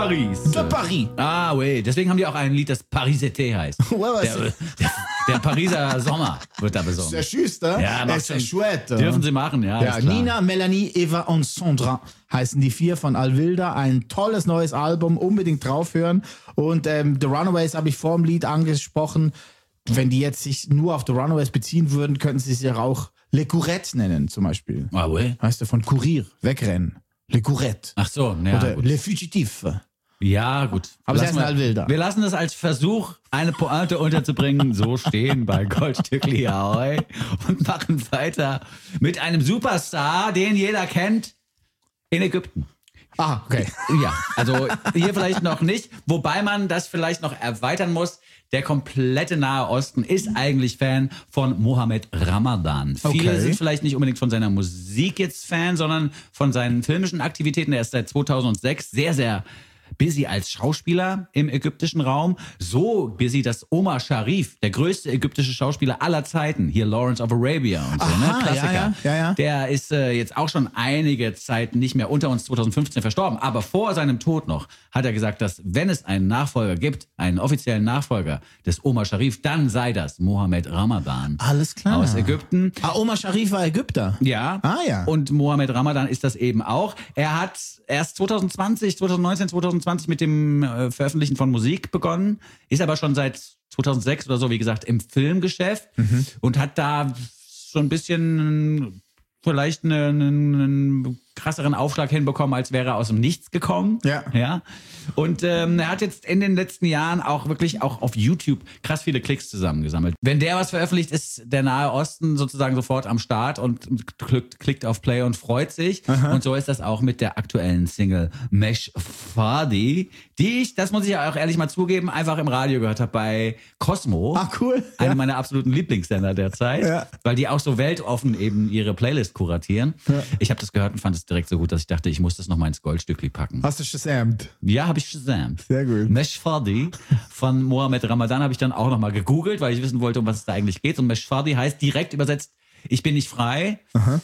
Paris. De Paris. Ah, oui. Deswegen haben die auch ein Lied, das Paris Été heißt. Ouais, Der, der, der Pariser Sommer wird da besungen. Sehr schüss, ne? Ja, macht ist ja schon- chouette. Dürfen sie machen, ja. Ja, ist klar. Nina, Melanie, Eva und Sandra heißen die vier von Alvilda. Ein tolles neues Album, unbedingt draufhören. Und ähm, The Runaways habe ich vor dem Lied angesprochen. Wenn die jetzt sich nur auf The Runaways beziehen würden, könnten sie sich auch Le Courette nennen, zum Beispiel. Ah, oui. Heißt du von Kurier, wegrennen. Le Courette. Ach so, ja, Oder gut. Le Fugitif. Ja, gut. Aber Lassen sie heißen Alvilda. Wir lassen das als Versuch, eine Pointe unterzubringen, so stehen bei Goldstückli Ahoi und machen weiter mit einem Superstar, den jeder kennt, in Ägypten. Ah, okay. Ja, also hier vielleicht noch nicht, wobei man das vielleicht noch erweitern muss. Der komplette Nahe Osten ist eigentlich Fan von Mohammed Ramadan. Viele Okay. sind vielleicht nicht unbedingt von seiner Musik jetzt Fan, sondern von seinen filmischen Aktivitäten. Er ist seit zweitausendsechs sehr, sehr busy als Schauspieler im ägyptischen Raum. So busy, dass Omar Sharif, der größte ägyptische Schauspieler aller Zeiten, hier Lawrence of Arabia und so, Aha, ne? Klassiker, ja, ja, ja, ja. der ist äh, jetzt auch schon einige Zeit nicht mehr unter uns, zweitausendfünfzehn verstorben. Aber vor seinem Tod noch hat er gesagt, dass wenn es einen Nachfolger gibt, einen offiziellen Nachfolger des Omar Sharif, dann sei das Mohammed Ramadan. Alles klar. Aus Ägypten. Ah, Omar Sharif war Ägypter. Ja. Ah, ja. Und Mohammed Ramadan ist das eben auch. Er hat erst zwanzig zwanzig, zwanzig neunzehn, zwanzig zwanzig mit dem äh, Veröffentlichen von Musik begonnen, ist aber schon seit zweitausendsechs oder so, wie gesagt, im Filmgeschäft Mhm. und hat da so ein bisschen vielleicht einen, einen krasseren Aufschlag hinbekommen, als wäre er aus dem Nichts gekommen. Ja. Ja. Und ähm, er hat jetzt in den letzten Jahren auch wirklich auch auf YouTube krass viele Klicks zusammengesammelt. Wenn der was veröffentlicht, ist der Nahe Osten sozusagen sofort am Start und klickt, klickt auf Play und freut sich. Und so ist das auch mit der aktuellen Single Mesh Fadi, die ich, das muss ich ja auch ehrlich mal zugeben, einfach im Radio gehört habe bei Cosmo. Ah, cool. Eine Ja. meiner absoluten Lieblingssender derzeit, Ja. weil die auch so weltoffen eben ihre Playlist kuratieren. Ich habe das gehört und fand es direkt so gut, dass ich dachte, ich muss das noch mal ins Goldstückli packen. Hast du shazamt? Ja, habe ich Shazam. Sehr gut. Mesh Fadi von Mohammed Ramadan habe ich dann auch noch mal gegoogelt, weil ich wissen wollte, um was es da eigentlich geht. Und Mesh Fadi heißt direkt übersetzt, ich bin nicht frei,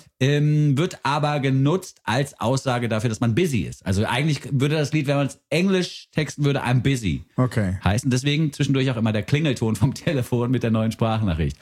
ähm, wird aber genutzt als Aussage dafür, dass man busy ist. Also eigentlich würde das Lied, wenn man es Englisch texten würde, I'm busy Okay. heißen. Deswegen zwischendurch auch immer der Klingelton vom Telefon mit der neuen Sprachnachricht.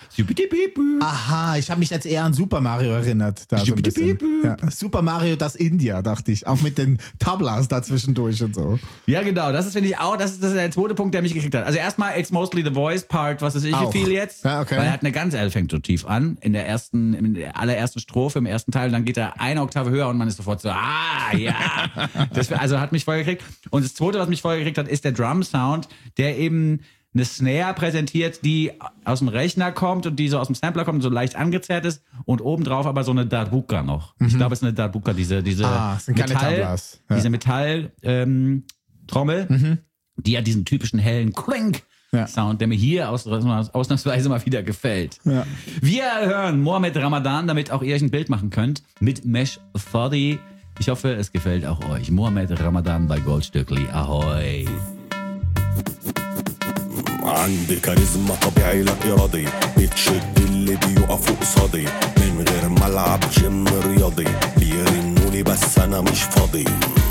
Aha, ich habe mich jetzt eher an Super Mario erinnert. Da so ein bisschen. Ja, Super Mario das India, dachte ich. Auch mit den Tablas da zwischendurch und so. Ja, genau. Das ist, finde ich, auch, das ist, das ist der zweite Punkt, der mich gekriegt hat. Also erstmal, it's mostly the voice part, was weiß ich, wie Auch. viel jetzt. Ja, okay. Weil er hat eine ganz, er fängt so tief an, in der ersten, in der allerersten Strophe, im ersten Teil, und dann geht er eine Oktave höher und man ist sofort so, ah, ja. Das, also hat mich voll gekriegt. Und das zweite, was mich voll gekriegt hat, ist der Drum-Sound, der eben eine Snare präsentiert, die aus dem Rechner kommt und die so aus dem Sampler kommt und so leicht angezerrt ist und obendrauf aber so eine Darbuka noch. Ich glaube, es ist eine Darbuka, diese, diese Ah, es sind keine Metall, Tablas. Ja. diese Metall, ähm, Trommel, die hat diesen typischen hellen Quink Ja. Sound, der mir hier aus, ausnahmsweise mal wieder gefällt. Ja. Wir hören Mohammed Ramadan, damit auch ihr euch ein Bild machen könnt, mit Mesh Fadi. Ich hoffe, es gefällt auch euch. Mohammed Ramadan bei Goldstückli. Ahoi. عندي كاريزما طبيعي لا إرادي بتشد اللي بيقفوا قصادي من غير ملعب جيم رياضي بيرنوني بس أنا مش فاضي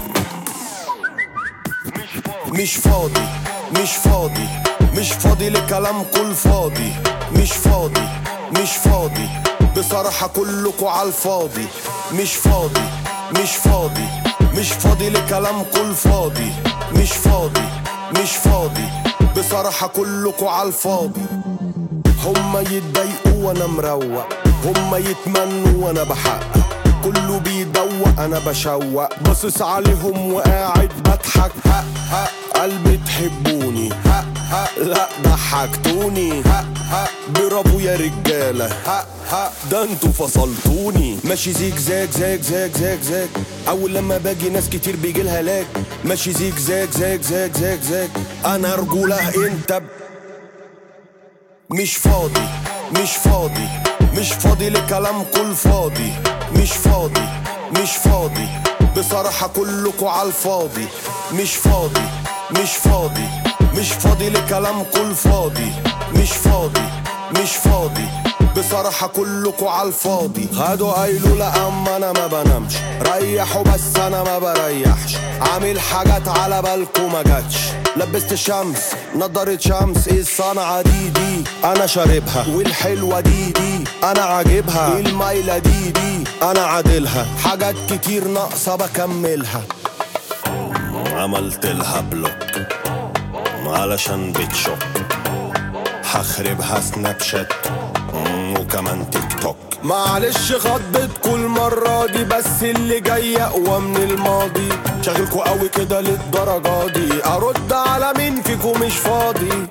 مش فاضي مش فاضي مش فاضي لكلام كل فاضي مش فاضي مش فاضي بصراحة كلكوا عالفاضي مش فاضي مش فاضي مش فاضي لكلام كل فاضي مش فاضي مش فاضي بصراحة كلكوا عالفاضي هما يتضايقوا وانا مروق هما يتمنوا وانا بحقق كله بيدوق انا بشوق باصص عليهم وقاعد بضحك ها ها قلبي تحبوني ها ها لا ضحكتوني ها ها برافو يا رجاله ها ها ده انتوا فصلتوني ماشي زيك زاك زاك زاك زاك زاك اول لما باجي ناس كتير بيجي لها لاك ماشي زيك زاك زاك زاك زاك زاك انا رجوله انت ب... مش فاضي مش فاضي مش فاضي لكلام كل فاضي مش فاضي مش فاضي بصراحة كلكوا عالفاضي مش فاضي مش فاضي مش فاضي لكلام كل فاضي مش فاضي مش فاضي بصراحة كلكوا عالفاضي خدوا قايلوا لا اما انا ما بنامش ريحوا بس انا ما بريحش عامل حاجات على بالكوا ما جاتش لبست شمس نضارة شمس ايه الصنعة دي دي انا شاربها والحلوة دي دي انا عاجبها ايه المايلة دي دي انا عادلها حاجات كتير ناقصة بكملها عملت لها بلوك علشان بتشوك هخربها سناب شات وكمان تيك توك معلش خضت كل مرة دي بس اللي جاي اقوى من الماضي شغلكوا قوي كده للدرجة دي ارد على مين فيكوا مش فاضي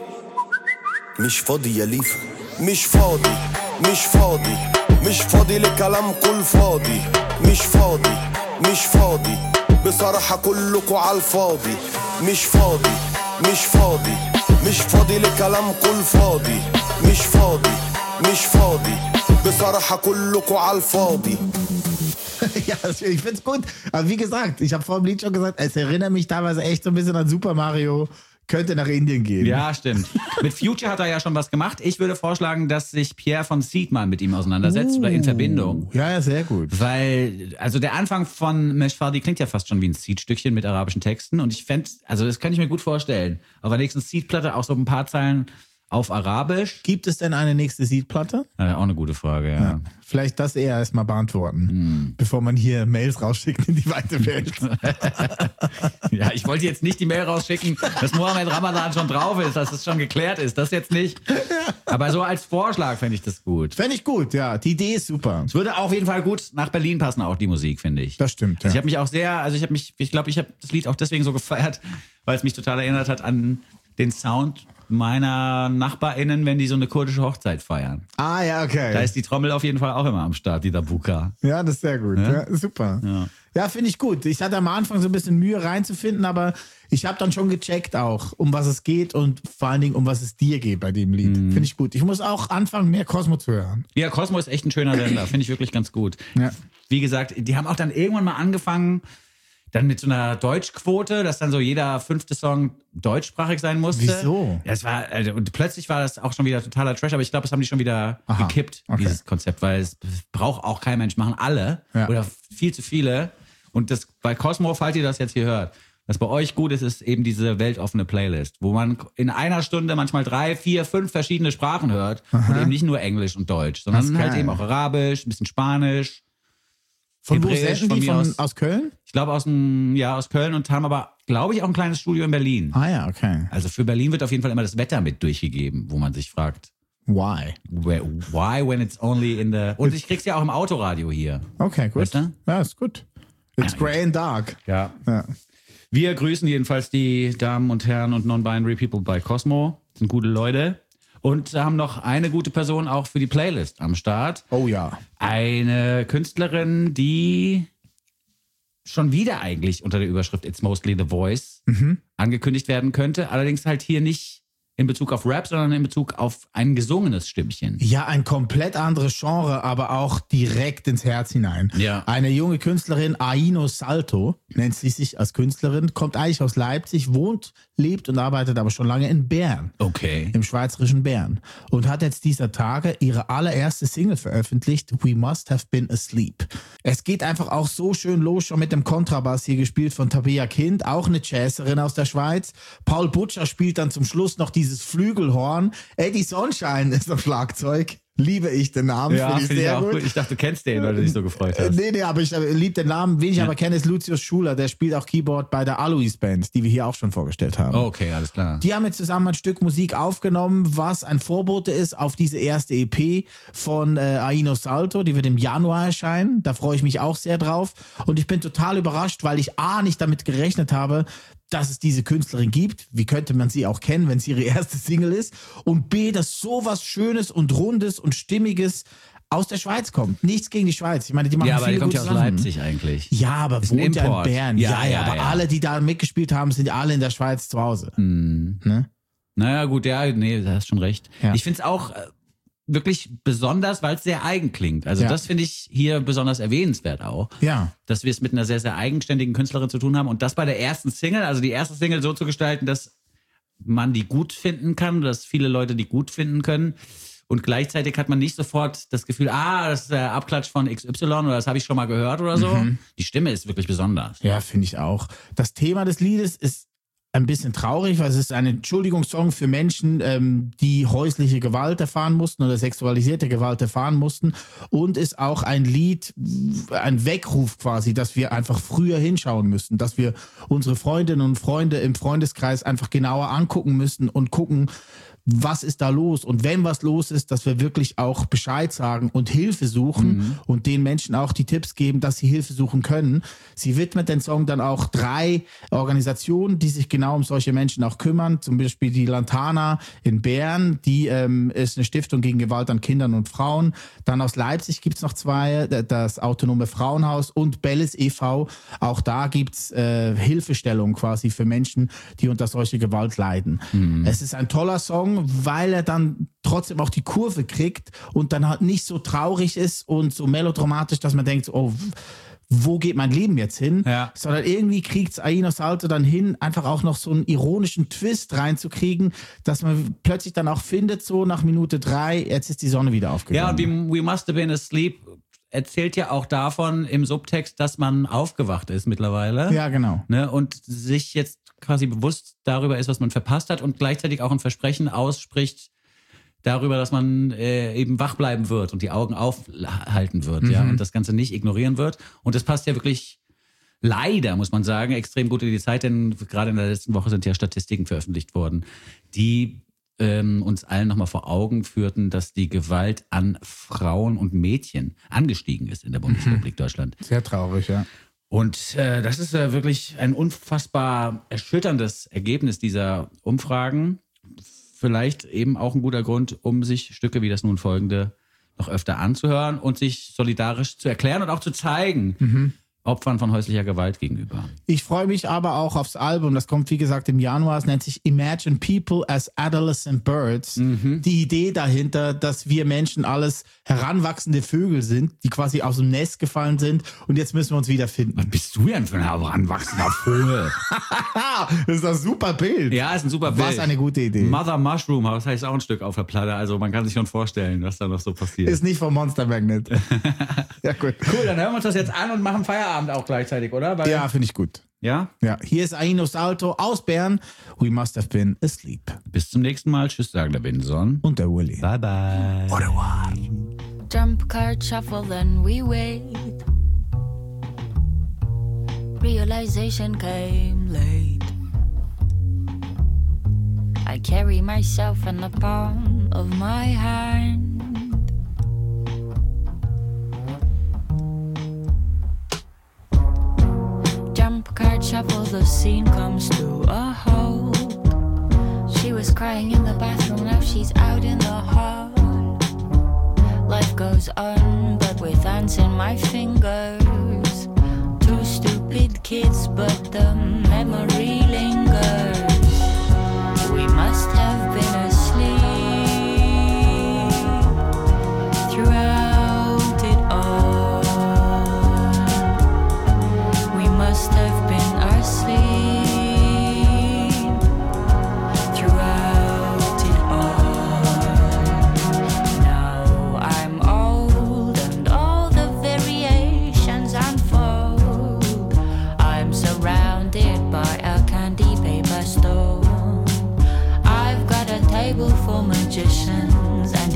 مش فاضي يا ليفا مش فاضي مش فاضي مش فاضي لكلامكوا الفاضي مش فاضي مش فاضي بصراحة كلكوا عالفاضي مش فاضي مش فاضي مش فاضي لكلامكوا الفاضي مش فاضي مش فاضي بصراحة كلكوا عالفاضي. Ja, ich find's gut. Aber wie gesagt, ich habe vor dem Lied schon gesagt, es erinnert mich teilweise echt so ein bisschen an Super Mario. Könnte nach Indien gehen. Ja, stimmt. Mit Future hat er ja schon was gemacht. Ich würde vorschlagen, dass sich Pierre von Seed mal mit ihm auseinandersetzt uh, oder in Verbindung. Ja, ja, sehr gut. Weil, also der Anfang von Meshfadi klingt ja fast schon wie ein Seed-Stückchen mit arabischen Texten. Und ich fände, also das kann ich mir gut vorstellen. Auf der nächsten Seed-Platte auch so ein paar Zeilen auf Arabisch. Gibt es denn eine nächste Seed-Platte? Ja, auch eine gute Frage, ja. ja. Vielleicht das eher erstmal beantworten, hm. bevor man hier Mails rausschickt in die weite Welt. Ja, ich wollte jetzt nicht die Mail rausschicken, dass Mohammed Ramadan schon drauf ist, dass es schon geklärt ist. Das jetzt nicht. Aber so als Vorschlag fände ich das gut. Fände ich gut, ja. Die Idee ist super. Es würde auf jeden Fall gut nach Berlin passen, auch die Musik, finde ich. Das stimmt, ja. Also ich habe mich auch sehr, also ich habe mich, ich glaube, ich habe das Lied auch deswegen so gefeiert, weil es mich total erinnert hat an den Sound meiner NachbarInnen, wenn die so eine kurdische Hochzeit feiern. Ah, ja, okay. Da ist die Trommel auf jeden Fall auch immer am Start, die Dabuka. Ja, das ist sehr gut. Ja? Ja, super. Ja, ja finde ich gut. Ich hatte am Anfang so ein bisschen Mühe reinzufinden, aber ich habe dann schon gecheckt auch, um was es geht und vor allen Dingen, um was es dir geht bei dem Lied. Mhm. Finde ich gut. Ich muss auch anfangen, mehr Cosmo zu hören. Ja, Cosmo ist echt ein schöner Sender. Finde ich wirklich ganz gut. Ja. Wie gesagt, die haben auch dann irgendwann mal angefangen, dann mit so einer Deutschquote, dass dann so jeder fünfte Song deutschsprachig sein musste. Wieso? Ja, es war, also, und plötzlich war das auch schon wieder totaler Trash, aber ich glaube, das haben die schon wieder Aha, gekippt, okay. dieses Konzept, weil es braucht auch kein Mensch, machen alle ja. oder viel zu viele. Und das bei Cosmo, falls ihr das jetzt hier hört, was bei euch gut ist, ist eben diese weltoffene Playlist, wo man in einer Stunde manchmal drei, vier, fünf verschiedene Sprachen hört. Aha. Und eben nicht nur Englisch und Deutsch, sondern halt eben auch Arabisch, ein bisschen Spanisch. Von wo senden die? Von, aus, aus Köln? Ich glaube aus dem, ja, aus Köln und haben aber, glaube ich, auch ein kleines Studio in Berlin. Ah ja, okay. Also für Berlin wird auf jeden Fall immer das Wetter mit durchgegeben, wo man sich fragt. Why? Where, why when it's only in the... Und ich krieg's ja auch im Autoradio hier. Okay, gut. Weißt du? Ja, ist gut. It's ja, grey and dark. Ja. ja. Wir grüßen jedenfalls die Damen und Herren und Non-Binary People bei Cosmo. Das sind gute Leute. Und haben noch eine gute Person auch für die Playlist am Start. Oh ja. Eine Künstlerin, die schon wieder eigentlich unter der Überschrift It's Mostly the Voice mhm. angekündigt werden könnte. Allerdings halt hier nicht in Bezug auf Rap, sondern in Bezug auf ein gesungenes Stimmchen. Ja, ein komplett anderes Genre, aber auch direkt ins Herz hinein. Ja. Eine junge Künstlerin, Aino Salto, nennt sie sich als Künstlerin, kommt eigentlich aus Leipzig, wohnt, lebt und arbeitet aber schon lange in Bern. Okay. Im schweizerischen Bern. Und hat jetzt dieser Tage ihre allererste Single veröffentlicht, We Must Have Been Asleep. Es geht einfach auch so schön los, schon mit dem Kontrabass hier gespielt von Tabea Kind, auch eine Jazzerin aus der Schweiz. Paul Butcher spielt dann zum Schluss noch dieses Flügelhorn. Eddie Sunshine ist am Schlagzeug. Liebe ich den Namen. Ja, finde ich, find ich auch gut. gut. Ich dachte, du kennst den, weil du dich so gefreut hast. Nee, nee, aber ich liebe den Namen. Wen ich ja. aber kenne, ist Lucius Schuler. Der spielt auch Keyboard bei der Alois Band, die wir hier auch schon vorgestellt haben. Oh, okay, alles klar. Die haben jetzt zusammen ein Stück Musik aufgenommen, was ein Vorbote ist auf diese erste E P von äh, Aino Salto. Die wird im Januar erscheinen. Da freue ich mich auch sehr drauf. Und ich bin total überrascht, weil ich A, nicht damit gerechnet habe, dass es diese Künstlerin gibt. Wie könnte man sie auch kennen, wenn es ihre erste Single ist? Und B, dass sowas Schönes und Rundes und Stimmiges aus der Schweiz kommt. Nichts gegen die Schweiz. Ich meine, die machen ja, aber viele die kommt gute ja aus Sachen. Leipzig eigentlich. Ja, aber ist wohnt ja in Bern. Ja, ja, ja, ja, aber ja. alle, die da mitgespielt haben, sind alle in der Schweiz zu Hause. Mhm. Ne? Naja, gut, ja, nee, da hast schon recht. Ja. Ich finde es auch äh, wirklich besonders, weil es sehr eigen klingt. Also Ja. das finde ich hier besonders erwähnenswert auch. Ja. Dass wir es mit einer sehr, sehr eigenständigen Künstlerin zu tun haben. Und das bei der ersten Single, also die erste Single so zu gestalten, dass man die gut finden kann, dass viele Leute die gut finden können. Und gleichzeitig hat man nicht sofort das Gefühl, ah, das ist der Abklatsch von X Y oder das habe ich schon mal gehört oder so. Mhm. Die Stimme ist wirklich besonders. Ja, finde ich auch. Das Thema des Liedes ist ein bisschen traurig, weil es ist ein Entschuldigungssong für Menschen, ähm, die häusliche Gewalt erfahren mussten oder sexualisierte Gewalt erfahren mussten und ist auch ein Lied, ein Weckruf quasi, dass wir einfach früher hinschauen müssen, dass wir unsere Freundinnen und Freunde im Freundeskreis einfach genauer angucken müssen und gucken, was ist da los? Und wenn was los ist, dass wir wirklich auch Bescheid sagen und Hilfe suchen mhm. und den Menschen auch die Tipps geben, dass sie Hilfe suchen können. Sie widmet den Song dann auch drei Organisationen, die sich genau um solche Menschen auch kümmern. Zum Beispiel die Lantana in Bern, die ähm, ist eine Stiftung gegen Gewalt an Kindern und Frauen. Dann aus Leipzig gibt's noch zwei, das Autonome Frauenhaus und Belles e V. Auch da gibt's äh, Hilfestellung quasi für Menschen, die unter solche Gewalt leiden. Mhm. Es ist ein toller Song, weil er dann trotzdem auch die Kurve kriegt und dann halt nicht so traurig ist und so melodramatisch, dass man denkt, oh, wo geht mein Leben jetzt hin? Ja. Sondern irgendwie kriegt Aino Salto dann hin, einfach auch noch so einen ironischen Twist reinzukriegen, dass man plötzlich dann auch findet, so nach Minute drei, jetzt ist die Sonne wieder aufgegangen. Ja, und We Must Have Been Asleep erzählt ja auch davon im Subtext, dass man aufgewacht ist mittlerweile. Ja, genau. Ne, und sich jetzt quasi bewusst darüber ist, was man verpasst hat und gleichzeitig auch ein Versprechen ausspricht darüber, dass man äh, eben wach bleiben wird und die Augen aufhalten wird, mhm. ja, und das Ganze nicht ignorieren wird. Und das passt ja wirklich leider, muss man sagen, extrem gut in die Zeit, denn gerade in der letzten Woche sind ja Statistiken veröffentlicht worden, die ähm, uns allen nochmal vor Augen führten, dass die Gewalt an Frauen und Mädchen angestiegen ist in der Bundesrepublik mhm. Deutschland. Sehr traurig, ja. Und äh, das ist äh, wirklich ein unfassbar erschütterndes Ergebnis dieser Umfragen. Vielleicht eben auch ein guter Grund, um sich Stücke wie das nun folgende noch öfter anzuhören und sich solidarisch zu erklären und auch zu zeigen, mhm. Opfern von häuslicher Gewalt gegenüber. Ich freue mich aber auch aufs Album, das kommt wie gesagt im Januar, es nennt sich Imagine People as Adolescent Birds. Mhm. Die Idee dahinter, dass wir Menschen alles heranwachsende Vögel sind, die quasi aus dem Nest gefallen sind und jetzt müssen wir uns wiederfinden. Was bist du denn für ein heranwachsender Vogel? Das ist ein super Bild. Ja, ist ein super Bild. Was eine gute Idee. Mother Mushroom, das heißt auch ein Stück auf der Platte, also man kann sich schon vorstellen, was da noch so passiert. Ist nicht vom Monster Magnet. Ja, gut. Cool, dann hören wir uns das jetzt an und machen Feierabend auch gleichzeitig, oder? Weil ja, finde ich gut. Ja? Ja. Hier ist Aino Salto aus Bern. We must have been asleep. Bis zum nächsten Mal. Tschüss, sagen der Winson. Und der Willi. Bye, bye. Au revoir. Jump card shuffle, then we wait. Realization came late. I carry myself in the palm of my hand. Jump card shuffle, the scene comes to a halt. She was crying in the bathroom, now she's out in the hall. Life goes on, but with ants in my fingers. Two stupid kids, but the memory lingers. We must have been asleep throughout it all. We must have been asleep throughout it all. Now I'm old and all the variations unfold. I'm surrounded by a candy paper store. I've got a table for magicians and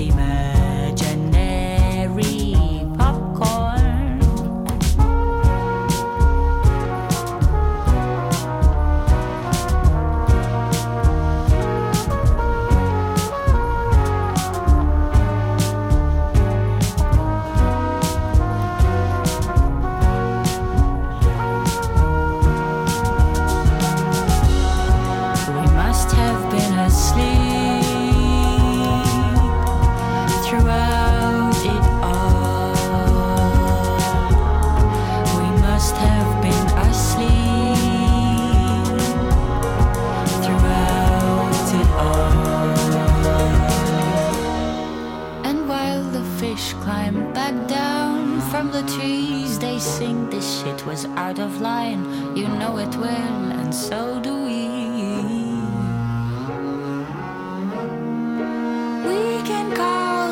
imaginary popcorn. We must have been asleep throughout it all. We must have been asleep throughout it all. And while the fish climb back down from the trees, they sing this shit was out of line. You know it well, and so do we. We can call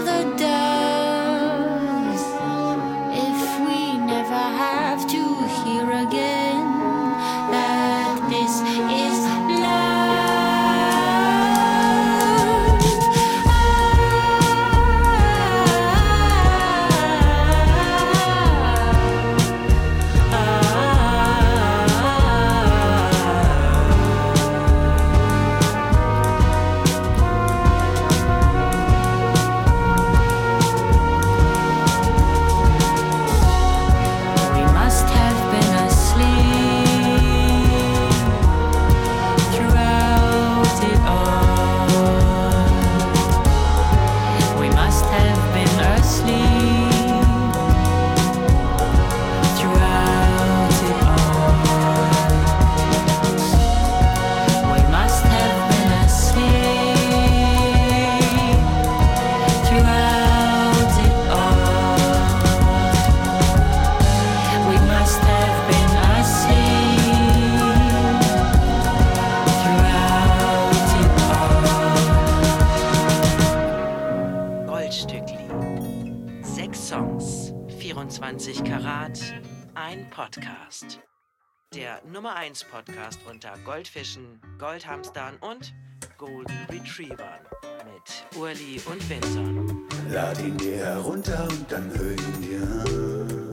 vierundzwanzig Karat, ein Podcast. Der Nummer eins Podcast unter Goldfischen, Goldhamstern und Golden Retrievern mit Urli und Vincent. Lad ihn dir herunter und dann hör ihn dir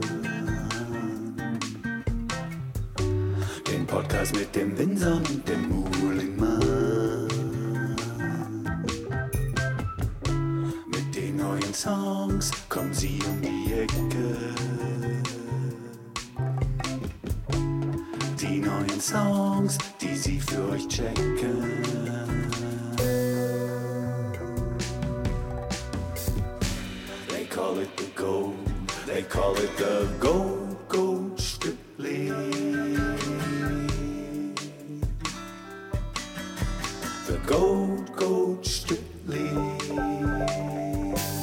an. Den Podcast mit dem Vincent und dem Muhlingmann. Mit den neuen Songs kommen sie um die Ecke. Die neuen Songs, die sie für euch checken. They call it the gold, they call it the gold, gold strictly. The gold, gold strictly.